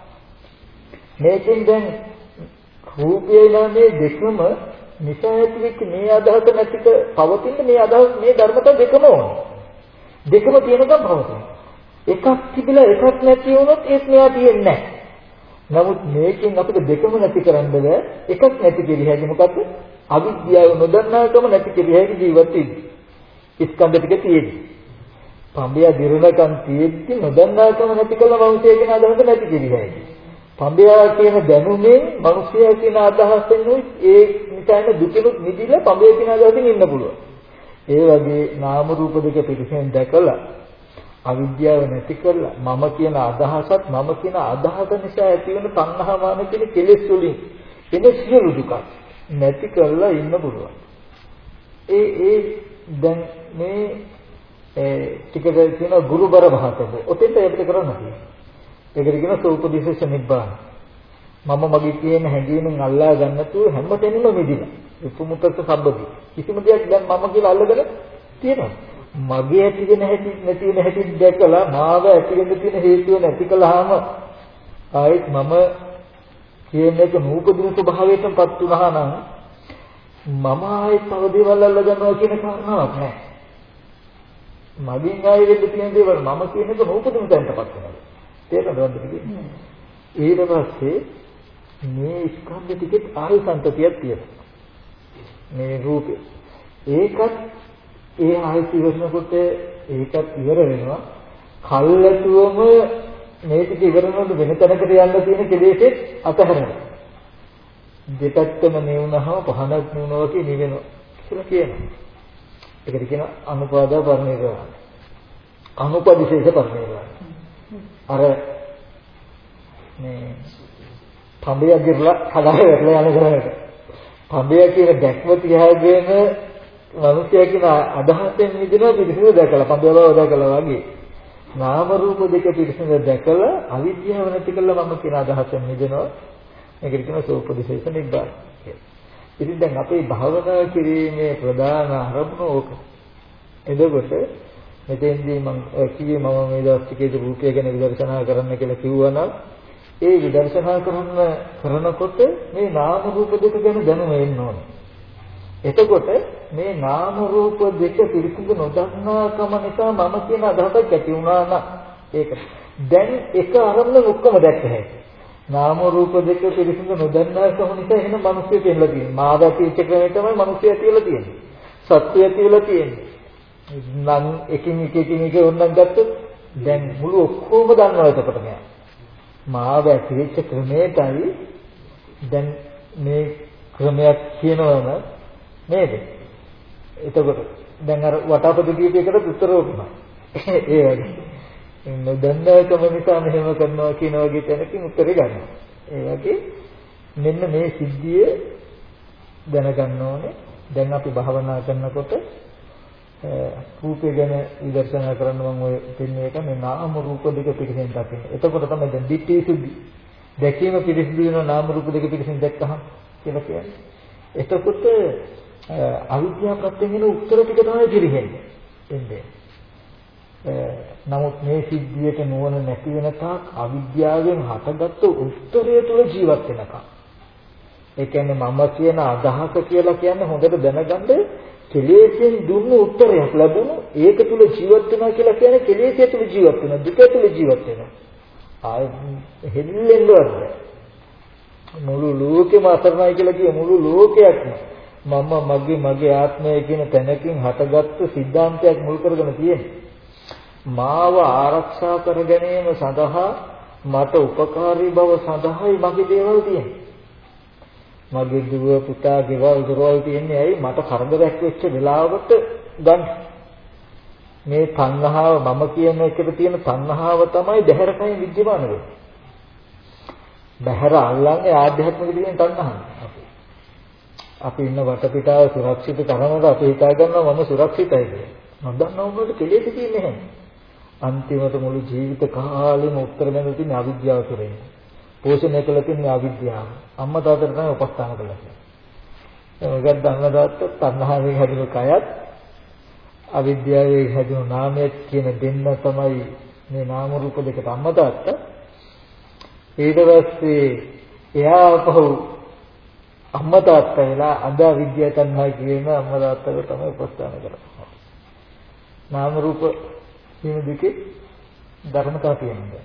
A: මේකෙන් දැන් රූපේ නාමයේ දෙකම නිසා ඇතිවෙච්ච මේ අදහස නැතික පවතින මේ අදහස් මේ ධර්මතා දෙකම ඕනේ. දෙකම තියෙනකම් පවතින. එකක් තිබිලා එකක් නැති වුණොත් ඒත් මෙයා තියෙන්නේ නැහැ. නමුත් මේකෙන් අපිට දෙකම නැති කරන්න බෑ. එකක් නැති කෙරෙහි හැදි මොකද්ද? අවිද්‍යාව නොදන්නාකම නැති කෙරෙහි හැදි ජීවත් වෙන්නේ. ස්කන්ධ ටික තියෙන්නේ. පඹය දිරණකම් තියෙද්දි නොදන්නාකම නැති කළ මනුස්සය කියන අදහස නැති කෙරෙහි හැදි. පඹය කියන දැනුමෙන් මනුස්සය කියන අදහසෙන් ඒ නිසාම දුකෙනුත් නිදිලා පඹය කියන අදහසෙන් ඉන්න පුළුවන්. ඒ වගේ නාම රූප දෙක පිළිසෙන් දැකලා අවිද්‍යාව නැති කරලා මම කියන අදහසත් මම කියන අදහස නිසා ඇති වෙන තණ්හාමාන කියන කෙලෙස් වලින් එන සියලු දුක නැති කරලා ඉන්න පුළුවන්. ඒ දැන් මේ ටිකද කියන ගුරුබර භාතද ඔතෙන්ට අපිට කරන්න තියෙනවා. ඒකට කියන සෝපදිශේෂ නිබ්බාන. මම මගේ කියන හැඟීමෙන් අල්ලා ගන්න නැතුව හැමතැනම මිදිලා. උපමුත්තත් සම්බදී. කිසිම දෙයක් දැන් මම කියලා අල්ලගෙන තියෙනවා. මගේ ඇති වෙන හැටි නැති වෙන හැටි දැකලා මාව ඇති වෙන්න තියෙන හේතුව නැති කළාම ආයෙත් මම කියන එක නූපදින ස්වභාවයටපත් වුණා නම් මම ආයෙත් තව දේවල් අල්ලගන්නවා කියන කාරණාවක් නැහැ. මගෙන් ආයෙ වෙන්න තියෙන දේවල් මම කියන එක නූපදින තැනටපත් වෙනවා. තේරෙනවද කියන්නේ? ඊට පස්සේ මේ ස්කන්ධ ටිකේ ආයු සංතතියක් තියෙනවා. මේ රූපේ ඒකත් ඒ ආයත ඉවරනකොට ඒකත් ඉවර වෙනවා. කල්ැතුවම මේ ටික ඉවරනොත් වෙන තැනකට යන්න තියෙන කෙලෙසෙත් අතහරිනවා. දෙපැත්තම නෙවුනහම පහනක් නෙවුනවා වගේ නිවෙනවා කියලා කියනවා. ඒකට කියනවා අනුපාදා පරිණිරවාණ. අනුපදිශේෂ පරිණිරවාණ. අර මේ පඹය ගිරලා හදාගෙන වැටලා යන කරකට. පඹය කියන දැක්ම තියාගෙන මිනිසයා කියන අදහසෙන් මිදෙනවා පිළිසිඳ දැකලා පඹය බව දැකලා වගේ. නාම රූප දෙක පිළිසිඳ දැකලා අවිද්‍යාව නැති කළා මම කියන අදහසෙන් මිදෙනවා. මේකට කියනවා සෝපදිශේෂ නිබ්බාන කියලා. ඉතින් දැන් අපේ භාවනා කිරීමේ ප්‍රධාන අරමුණ ඕක. එතකොට මෙතෙන්දී මම කියේ මම මේ දවස් ටිකේදී රූපය ගැන විදර්ශනා කරන්න කියලා කිව්වනම් ඒ විදර්ශනා කරනකොට මේ නාම රූප දෙක ගැන දැනුම එන්න ඕනේ. එතකොට මේ නාම රූප දෙක පිළිසිඳ නොදන්නාකම නිසා මම කියන අදහසක් ඇති වුණා නම් ඒක දැන් එක අරමුණ ඔක්කොම දැක්ක හැකියි. නාම රූප දෙක පිළිසිඳ නොදන්නාකම නිසා එහෙනම් මිනිස්සු කියලා තියෙනවා. මාව ඇතිවෙච්ච ක්‍රමය තමයි මිනිස්සු ඇතිවලා තියෙන්නේ. සත්‍ය ඇතිවලා තියෙන්නේ. නම් එකින් එක ඕනනම් ගත්තොත් දැන් මුළු ඔක්කොම දන්නවා එතකොට මෙයා. මාව ඇතිවෙච්ච ක්‍රමයටයි දැන් මේ ක්‍රමයක් කියනවම නේද? එතකොට දැන් අර වටාපොද කීපයකට උත්තර ඕකමයි. ඒ වගේ. නොදන්නාකම නිසා මෙහෙම කරනවා කියන වගේ තැනකින් උත්තරේ ගන්නවා. ඒ වගේ මෙන්න මේ සිද්ධිය දැනගන්න ඕනේ. දැන් අපි භාවනා කරනකොට රූපය ගැන විදර්ශනා කරන්න මම ඔය දෙන්නේ එක මේ නාම රූප දෙක පිළිසින් දකින්න. එතකොට තමයි දැන් දිට්ඨි සුද්ධි. දැකීම පිළිසිදු වෙන නාම රූප දෙක පිළිසින් දැක්කහම කියලා කියන්නේ. එතකොට අවිද්‍යාව ප්‍රත්‍යයෙන් එන උත්තර ටික තමයි පිළිහෙන්නේ. එන්නේ. නමුත් මේ සිද්ධියට නුවණ නැති වෙන තාක් අවිද්‍යාවෙන් හටගත්තු උත්තරය තුල ජීවත් වෙනකම්. ඒ කියන්නේ මම කියන අදහස කියලා කියන්නේ හොඳට දැනගන්න කෙලෙසෙන් දුන්න උත්තරයක් ලැබුණු ඒක තුල ජීවත් වෙනවා කියලා කියන්නේ කෙලෙසය තුල ජීවත් වෙනවා දුක තුල ජීවත් වෙනවා. ආයෙ හෙල්ලෙන්නවද? මුළු ලෝකෙම අසරණයි කියලා කිය මුළු ලෝකයක්ම මම මගේ ආත්මය කියන තැනකින් හටගත්තු සිද්ධාන්තයක් මුල් කරගෙන තියෙනවා. මාව ආරක්ෂා කර ගැනීම සඳහා මට උපකාරී බව සඳහායි මගේ දේවල් තියෙන්නේ. මගේ දුව පුතා ගෙවල් දොරවල් තියෙන්නේ ඇයි මට කරදරයක් වෙච්ච වෙලාවට ගන්න. මේ තණ්හාව මම කියන එකට තියෙන තණ්හාව තමයි බහැරකයි විද්‍යමාන වෙන්නේ. බහැර අල්ලන්නේ ආධ්‍යාත්මික දිනේ තණ්හාව. අපි ඉන්න වටපිටාව සුරක්ෂිත කරනකොට අපි හිතා ගන්නවා මම සුරක්ෂිතයි කියලා. නොදන්නව වුණොත් කෙලෙස් තියෙන්නේ නැහැ. අන්තිමට මුළු ජීවිත කාලෙම උත්තර දෙන්න තියෙන අවිද්‍යාව තුළින්. පෝෂණය කළ තියෙන අවිද්‍යාව. අම්මා තාත්තට තමයි උපස්ථාන කළා කියන්නේ. ඒකත් දන්න දාත්ත තණ්හාවෙන් හැදුණු කයත් අවිද්‍යාවෙන් හැදුණු නාමයක් කියන දෙන්න තමයි මේ නාම රූප දෙකට අම්මා තාත්තා. ඊට පස්සේ එයා පහු අම්මා තාත්තා වෙලා අද අවිද්‍යාව තණ්හා කියන අම්මා තාත්තට තමයි උපස්ථාන කරන්නේ. නාම රූප කියන දෙකේ ධර්මතාව තියෙනවා.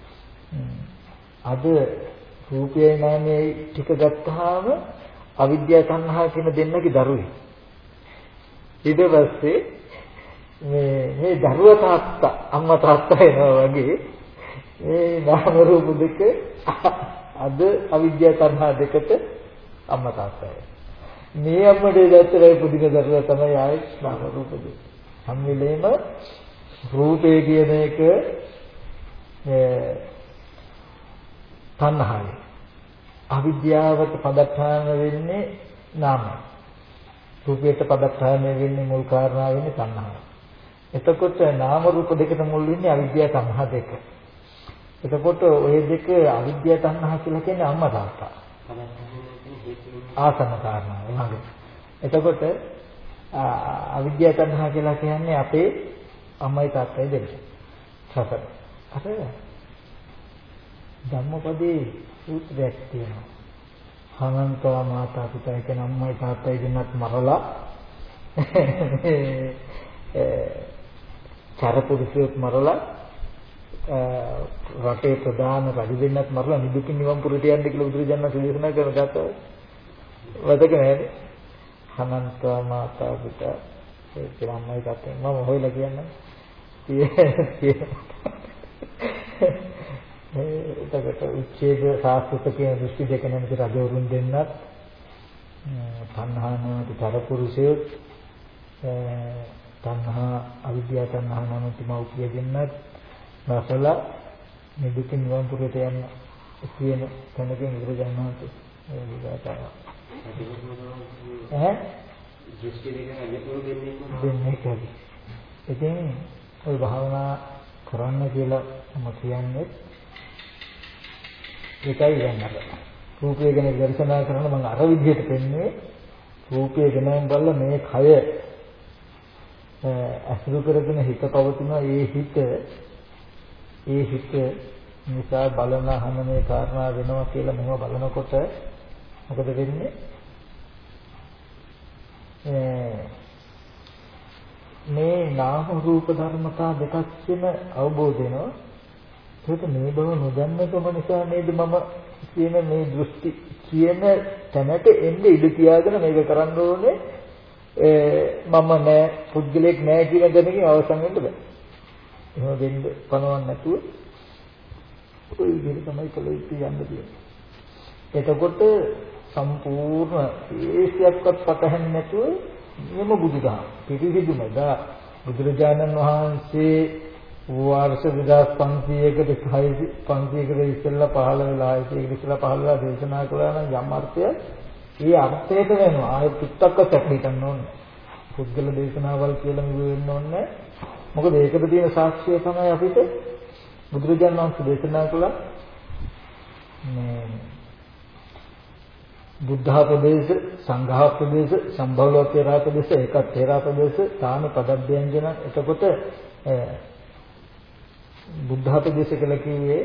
A: අද රූපයයි නාමයයි ටික ගත්තාම අවිද්‍යාව තණ්හා කියන දෙන්නගේ දරුවේ. ඊට පස්සේ මේ දරුවා තාත්තා අම්මා තාත්තා වෙනවා වගේ මේ නාම රූප දෙක අද අවිද්‍යාව තණ්හා දෙකට අම්මා තාත්තා වෙනවා. මේ අම්මගේ දැත්තේ පුදින දරුවා තමයි ආයේ නාම රූප දෙක. හැම වෙලේම රූපේ කියන එක තණ්හාවයි. අවිද්‍යාවට පදත්තාන වෙන්නේ නාමය. රූපයට පදත්තාන වෙන්නේ මුල් කාරණා වෙන්නේ තණ්හාව. එතකොට නාම රූප දෙකට මුල් වෙන්නේ අවිද්‍යාව තණ්හා දෙක. එතකොට ඔය දෙක අවිද්‍යාව තණ්හා කියලා කියන්නේ අම්මා තාත්තා. ආසන්න කාරණා වගේ. එතකොට අවිද්‍යාව තණ්හා කියලා කියන්නේ අපේ අම්මයි තාත්තයි දෙන්න. සසර. අර ධම්මපදේ සූත්‍රයක් තියෙනවා. හනන්තා මාතා පිතා කියන අම්මයි තාත්තයි දෙන්නත් මරලා චරපුරුෂයෙක් මරලා රටේ ප්‍රධාන රජු දෙන්නත් මරලා නිදුකින් නිවන් පුරට යන්න කියලා බුදුරජාණන් දේශනා කරන ගාථාව. වදක නෑනේ. හනන්තා මාතා පිතා කියන අම්මයි තාත්තයි මම හොයලා කියන්නේ. එතකොට උච්ඡේද සාස්ත්‍රික කියන දෘෂ්ටි දෙක නැමැති රජවරුන් දෙන්නත් තණ්හානෝති තරපුරුෂයොත් තණ්හා අවිද්‍යාව තණ්හා නැමැති මෞපිය දෙන්නත් රසලා නිදුකින් නිවන් පුරට යන කියන තැනකින් ඉඳගෙන යනවා ඒ විගතය.
C: දෘෂ්ටි දෙක අජපුරු
A: දෙන්නේ කවි. ඉතින් ඔය භාවනා කරන්න කියලා මම කියන්නේ ඒකයි ගන්නක. රූපය ගැන දර්ශනා කරන මම අර විදිහට පෙන්නේ රූපය ගැන බලලා මේ කය අසුරු කරගෙන හිත පවතින ඒ හිත නිසා බලන හැම මේ කාරණා වෙනවා කියලා මම බලනකොට මොකද වෙන්නේ? මේ නාම රූප ධර්මතා දෙකක් කියන අවබෝධ වෙනවා. ඒක මේ බව නොදන්නකම නිසා නේද මම කියන මේ දෘෂ්ටි කියන තැනට එන්නේ ඉඳ තියාගෙන මේක කරන්න ඕනේ. මම නෑ පුද්ගලෙක් නෑ කියන දැනකින් අවසන් වෙන්න බෑ. එහෙම වෙන්න පනවන්න නැතුව ඔය විදිහට තමයි කළ යුත්තේ යන්න තියෙන්නේ. එතකොට සම්පූර්ණ ඒසියක්වත් පතහන්නේ නැතුව නියම බුදුදහම පිළිවිදුම දා බුදුරජාණන් වහන්සේ වර්ෂ 2500කට 500කට ඉස්සෙල්ලා පහළ වෙලා ඒක ඉස්සෙල්ලා පහළ වෙලා දේශනා කළා නම් යම් අර්ථයක් ඒ අර්ථයට වෙනවා ආයෙ පිටක්ක සැපිටන්න ඕනේ පුද්ගල දේශනාවල් කියලා මෙව වෙන්න ඕනේ මොකද ඒකට තියෙන සාක්ෂිය තමයි අපිට බුදුරජාණන් වහන්සේ දේශනා කළා මේ බුද්ධාපදේශ සංඝාපදේශ සම්භවලෝකේරාපදේශ ඒකත්තේරාපදේශ තාන පදබ්බයන්ජන එතකොට බුද්ධාපදේශ කියලා කිව්වේ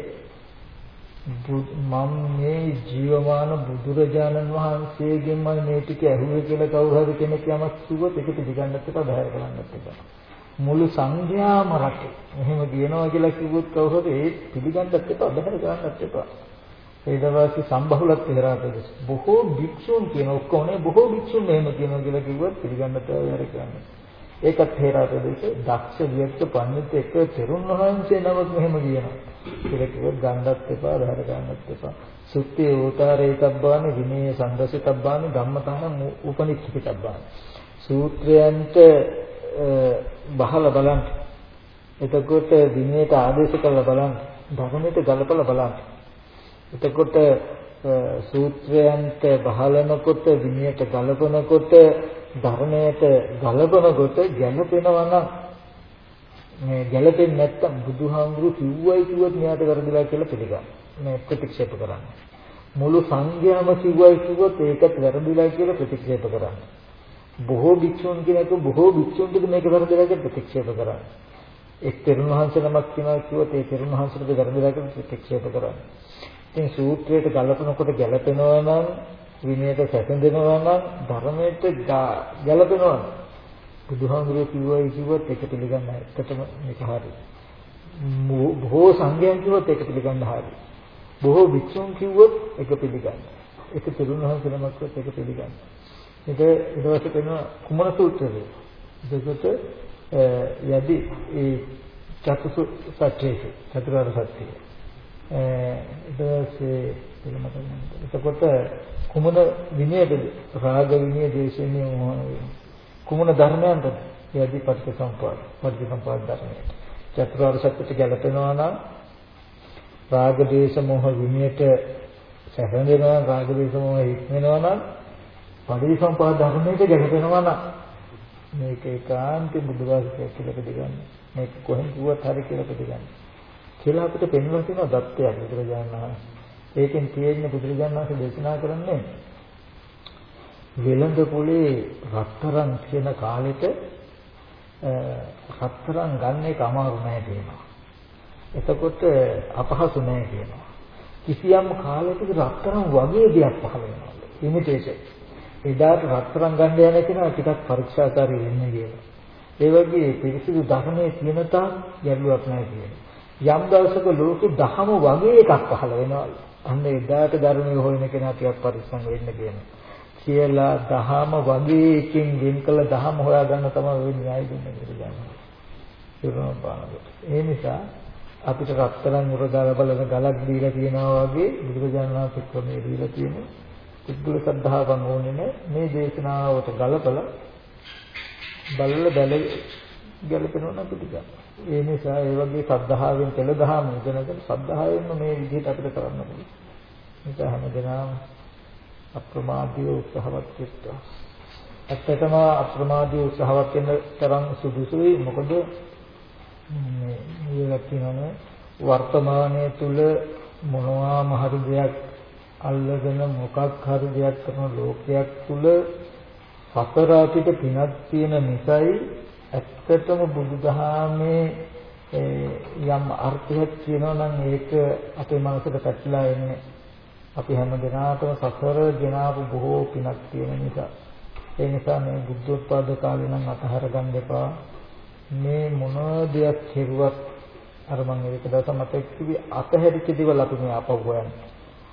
A: මම මේ ජීවමාන බුදුරජාණන් වහන්සේගෙන් මම මේ ටික ඇහුවේ කියලා කවුරු හරි කෙනෙක් යමක් කිව්වොත් ඒක පිළිගන්නත් එපා බහැර කරන්නත් එපා මුළු සංඝයාම රටේ එහෙම කියනවා කියලා කිව්වොත් කවුරු හරි ඒ පිළිගන්නත් එපා බහැර කරන්නත් එපා ඊට පස්සේ සම්බහුලත් තේරාපදේශ බොහෝ භික්ෂුන් කියන ඔක්කොම නේ බොහෝ භික්ෂුන් එහෙම කියනවා කියලා කිව්වොත් පිළිගන්නට බැහැ කියන්නේ ඒකත් තේරාපදේශ දක්ෂ වික්ක පඬිත් එක්ක තෙරුන් වහන්සේ නමක් මෙහෙම කියනවා කියලා කිව්වොත් ගන්නත් එපා බහැර ගන්නත් එපා සුත්තේ උතාරේතබ්බාන විනය සම්දසිතබ්බාන ධම්මතාන උපනිච්ඡිතබ්බාන සූත්‍රයන්ට බහලා බලන්න එතකොට විනයට ආදේශ කරලා බලන්න ධර්මයට ගලපලා බලන්න එතකොට සූත්‍රයන්ට බහලනකොට විනයට ගලපනකොට ධර්මයට ගලපනකොට ගැළපෙනවා නම් මේ ගැළපෙන්නේ නැත්තම් බුදුහාමුදුරු කිව්වයි කිව්වොත් මෙයාට වැරදිලා කියලා පිළිගන්න. මේ ප්‍රතික්ෂේප කරන්න. මුළු සංඝයාම කිව්වයි කිව්වොත් ඒකත් වැරදිලා කියලා ප්‍රතික්ෂේප කරන්න. බොහෝ භික්ෂුන් කියනක බොහෝ භික්ෂුන්ට මේක වැරදිලා කියලා ප්‍රතික්ෂේප කරන්න. එක් තෙරුන් වහන්සේ නමක් කියනවා කිව්වොත් ඒ තෙරුන් වහන්සේට වැරදිලා කියලා ප්‍රතික්ෂේප කරන්න. ඉතින් සූත්‍රයට ගලපනකොට ගැළපෙනවා නම් විනයට සැසඳෙනවා නම් ධර්මයට ගැළපෙනවා නම් බුදුහාමුදුරුවෝ කිව්වයි කිව්වොත් ඒක පිළිගන්න ඇත්තටම මේක හරි. බොහෝ සංඝයන් කිව්වොත් ඒක පිළිගන්න හරි. බොහෝ භික්ෂුන් කිව්වොත් ඒක පිළිගන්න. ඒක තෙරුන් වහන්සේ නමක් කිව්වොත් ඒක පිළිගන්න. ඊට පස්සේ වෙනවා කුමන සූත්‍රය. දෙකට යදි ඒ චතුසු සත්‍යයේ චතුරාර්ය සත්‍යය එතකොට කුමන විනයද රාග විනය දේශ විනය මොහ කුමන ධර්මයන්ද යදි පටිච්චසමුප්පාද ධර්මයට චතුරාර්ය සත්‍යයට ගැලපෙනවා නම් රාග දේශ මොහ විනයට සැහැඳෙනවා රාග දේශ මොහ හික්මෙනවා නම් පටිච්චසමුප්පාද ධර්මයට ගැලපෙනවා නම් මේක ඒකාන්ත බුදුවාසකයක් කියලා පිළිගන්න මේක කොහෙන් කිව්වත් හරි කියලා පිළිගන්න කියලා අපිට පෙන්වලා තියෙනවා දත්තයක් බුදුරජාණන් වහන්සේ. ඒකෙන් තියෙන බුදුරජාණන් වහන්සේ දේශනා කරන්නේ වෙළඳ පොලේ රත්තරන් කියන කාලෙට රත්තරන් ගන්න එක අමාරු නෑ කියනවා. එතකොට අපහසු නෑ කියනවා. කිසියම් කාලයකදී රත්තරන් වගේ දෙයක් පහළ වෙනවා. ඉමිටේෂන්. එදාට රත්තරන් ගන්න යන කෙනා ටිකක් පරීක්ෂාකාරී වෙන්න කියනවා. ඒ වගේ පිරිසිදු ධර්මයේ තියෙන තාක් ගැටලුවක් නෑ කියනවා. යම් දවසක ලෝකෙ දහම වගේ එකක් පහළ වෙනවා. අන්න එදාට ධර්මයේ හොයන කෙනා ටිකක් පරිස්සම් වෙන්න කියනවා. කියලා දහම වගේ එකකින් වෙන් කළ දහම හොයාගන්න තමයි ඔය න්‍යාය දෙන්නේ කියලා. ඒ නිසා අපිට රත්තරන් මුර දාලා බලන ගලක් දීලා තියෙනවා වගේ බුදුරජාණන් වහන්සේ ක්‍රමයේ දීලා තියෙන පුදුල සද්ධාවන් ඕනේ නේ මේ දේශනාවට ගලපලා බලල ගැලපෙනවා නම් පිටිගන්න. ඒ නිසා ඒ වගේ සද්ධාවෙන් පෙළ දහම ඉගෙනගෙන සද්ධාවෙන්ම මේ විදිහට අපිට කරන්න පුළුවන්. ඒක හැමදෙනාම අප්‍රමාදීව උත්සාහවත් වෙන්න. ඇත්තටම අප්‍රමාදීව උත්සාහවත් වෙන්න තරම් සුදුසුයි. මොකද මේ ලක්ෂණනේ වර්තමානයේ තුල මොනවා මහරි දෙයක් අල්ලගෙන මොකක් හරි දෙයක් කරන ලෝකයක් තුල සතර අපිට පිනක් තියෙන නිසායි ඇත්තටම බුදුදහමේ යම් අර්ථයක් තියෙනවා නම් ඒක අපේ මනසට පැටලලා එන්නේ. අපි හැම දිනාටම සසර ගෙනාවු බොහෝ පිනක් තියෙන නිසා. ඒ නිසා මේ බුද්ධෝත්පාද කාලේ නම් අතහර ගන්න එපා. මේ මොන දෙයක් කෙරුවත් අර මම ඒක දැස මතක කිව්වේ අතහැරිච්ච දේවල් අපි මේ අපව හොයන්නේ.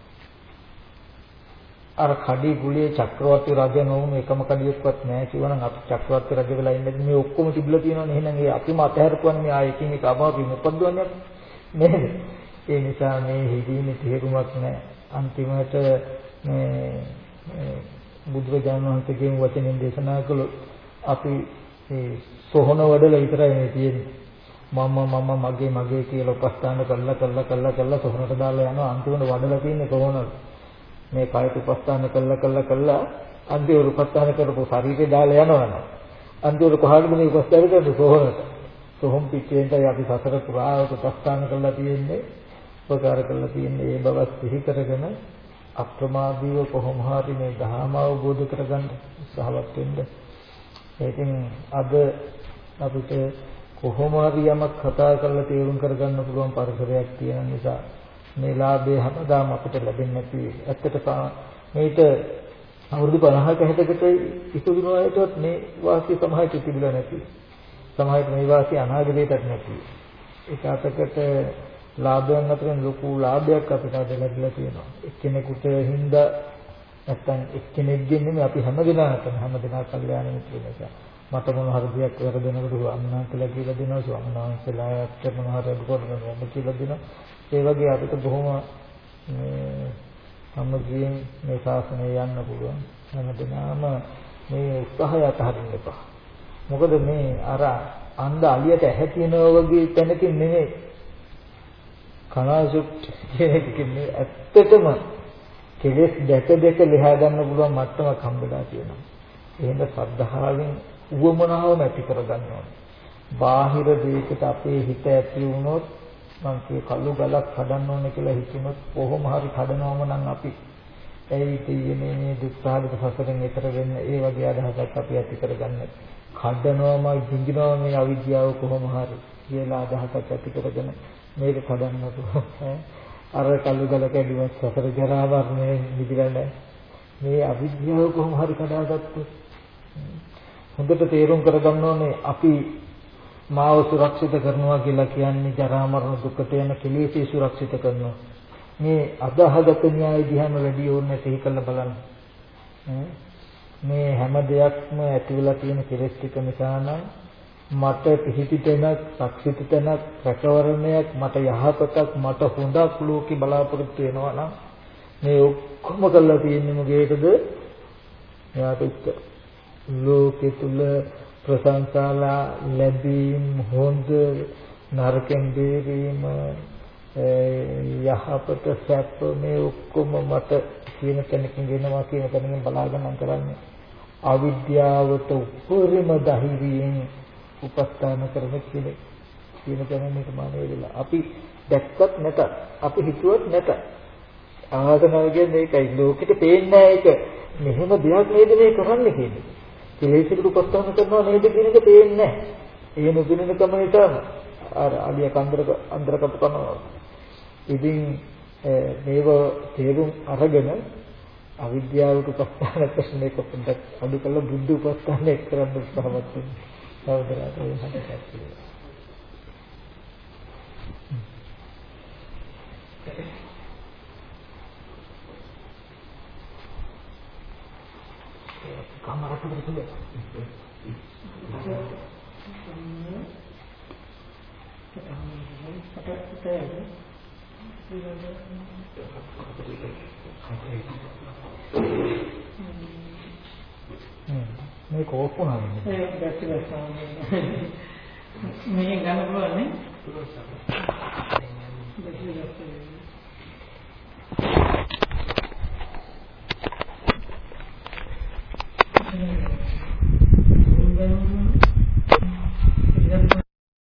A: අර කඩි ගුලියේ චක්‍රවර්ති රජ නෝම එකම කඩියක්වත් නැහැ කියවනම් අපි චක්‍රවර්ති රජ වෙලා ඉන්නේ මේ ඔක්කොම තිබිලා තියෙනවනේ. එහෙනම් ඒ අපිම අතහැරපුවන්නේ ආයෙකින් එක අමාරුයි උපද්දවන්නේ නේද? ඒ නිසා මේ හිදීමේ තේරුමක් නැහැ. අන්තිමට මේ බුදුරජාණන් වහන්සේගේ වචනෙන් දේශනා කළොත් අපි මේ සොහන වඩලා විතරයි මේ තියෙන්නේ. මම මගේ කියලා උපස්ථාන කළා සොහනට දාලා යනවා. අන්තිමට වඩලා තියෙන්නේ කොහොමද? මේ කායික උපස්ථාන කළා අන්තිමට උපස්ථාන කරපු ශරීරේ දාලා යනවා. අන්තිමට කොහාටද මේ උපස්ථාන කරන්නේ? සොහනට. සොහොන් පිටේන්ටයි අපි සතර පුරාවට උපස්ථාන කරලා තියෙන්නේ. උපකාර කරලා තියෙන්නේ. ඒ බව සිහි කරගෙන අප්‍රමාදීව කොහොම හරි මේ ධර්ම අවබෝධ කරගන්න උත්සාහවත් වෙන්න. ඒකෙන් අද අපිට කොහොම හරි යමක් කතා කරලා තේරුම් කරගන්න පුළුවන් පරිසරයක් තියෙන නිසා මේ ලාභය හැමදාම අපිට ලැබෙන්නේ නැති. ඇත්තට මේක අවුරුදු 50ක 60කට ඉතුරු වෙනවටත් මේ වාසිය සමාජයට තිබුණා නැති. සමාජයට මේ වාසිය අනාගතයටත් නැති. ඒක අතකට ලාභයන් අතරින් ලොකු ලාභයක් අපිට ලැබිලා තියෙනවා. එක්කෙනෙකුට හින්දා නැත්තම් එක්කෙනෙක්ගෙන් නෙමෙයි අපි හැමදෙනා කල්යාණ මිත්‍ර නිසා. මට මොන හරි දෙයක් කරදෙනකොට අම්මාන්තලා කියලා දෙනවා, ස්වාමීනාන්සලාට මොන හරි කරනවා කියලා දෙනවා. ඒ වගේ අපිට බොහොම සම්මුතියෙන් මේ ශාසනය යන්න පුළුවන්. හැමදෙනාම මේ උත්සාහය අතහරින්න එපා. මොකද මේ අර අන්ධ අලියට ඇහැ තියනවා වගේ තැනකින් නෙමෙයි. කනාසුත් කියන්නේ ඇත්තටම කෙලෙස් දැක ලියා ගන්න පුළුවන් මට්ටමක් හම්බෙලා තියෙනවා. එහෙනම් ශ්‍රද්ධාවෙන් උවමනාවම ඇති කරගන්න ඕනේ. බාහිර දෙයකට අපේ හිත ඇති වුණොත් මං කිය කළු ගලක් කඩන්න ඕනේ කියලා හිතුනොත් කොහොම හරි කඩනවම නම් අපි ඇයි තියෙන්නේ මේ දුක්ඛාලික සසරෙන් එතර වෙන්න ඒ වගේ අදහසක් අපි ඇති කරගන්න. කඩනවම ජීඳිනවම මේ අවිද්‍යාව කොහොම හරි කියලා අදහසක් ඇති කරගෙන මේක කඩන්න පුළුවන්. අර කළු ගල කැඩුවත් සසර ජරා මරණය නිදිලා නැහැ. මේ අවිද්‍යාව කොහොම හරි කඩාගත්තොත් හොඳට තේරුම් කරගන්න ඕනේ අපි මාව සුරක්ෂිත කරනවා කියලා කියන්නේ ජරා මරණ දුකට යන කෙලෙස් සුරක්ෂිත කරනවා. මේ අදහගත න්‍යාය දිහාම වැඩි ඕනේ තේ කළ බලන්න. මේ හැම දෙයක්ම ඇති වෙලා තියෙන කෙලෙස් ටික නිසා නම් මට පිහිටිතනක්, සක්ෂිතතනක්, රැකවරණයක්, මට යහපතක්, මට හොඳක් ලෝකේ බලාපොරොත්තු වෙනවා නම් මේ ඔක්කොම කරලා තියෙන්නේ මොකේද? එයාට උත්තර. ලෝකෙ තුල ප්‍රශංසාලා ලැබීම් හොඳ නරකෙන් බේරීම යහපත සැප මේ ඔක්කොම මට කියන තැනකින් වෙනවා කියන තැනකින් බලාගෙන කරන්නේ අවිද්‍යාවට උපරිම ධෛර්යයෙන් උපස්ථාන කරන කෙනෙක් කියන තැන නිර්මාණය වෙලා අපි දැක්කත් නැතත් අපි හිතුවත් නැතත් ආසනාව කියන්නේ ඒකයි ලෝකෙට පේන්නේ ඒක මෙහෙම දෙයක් නේද මේ කරන්නේ කියන්නේ කෙලෙසකට උපස්ථාන කරනවා නේද කියන එක පේන්නේ නැහැ. ඒ නොදෙනන කම නිසා අර අලිය අන්දරකට කරනවා. ඉතින් මේව තේරුම් අරගෙන අවිද්‍යාවට උපස්ථාන කරන එක පොඩ්ඩක් අඩු කළ බුද්ධ උපස්ථානය කරන්න උත්සාහවත් වෙන්න. සහෝදරයාට ඒ හැටක් තියෙනවා. Kamar aku betul. මේ කෝප්පු නන්නේ.
B: ඒක දැක්කම මේ ගන්න පුළුවන් නේ? පුළුවන්.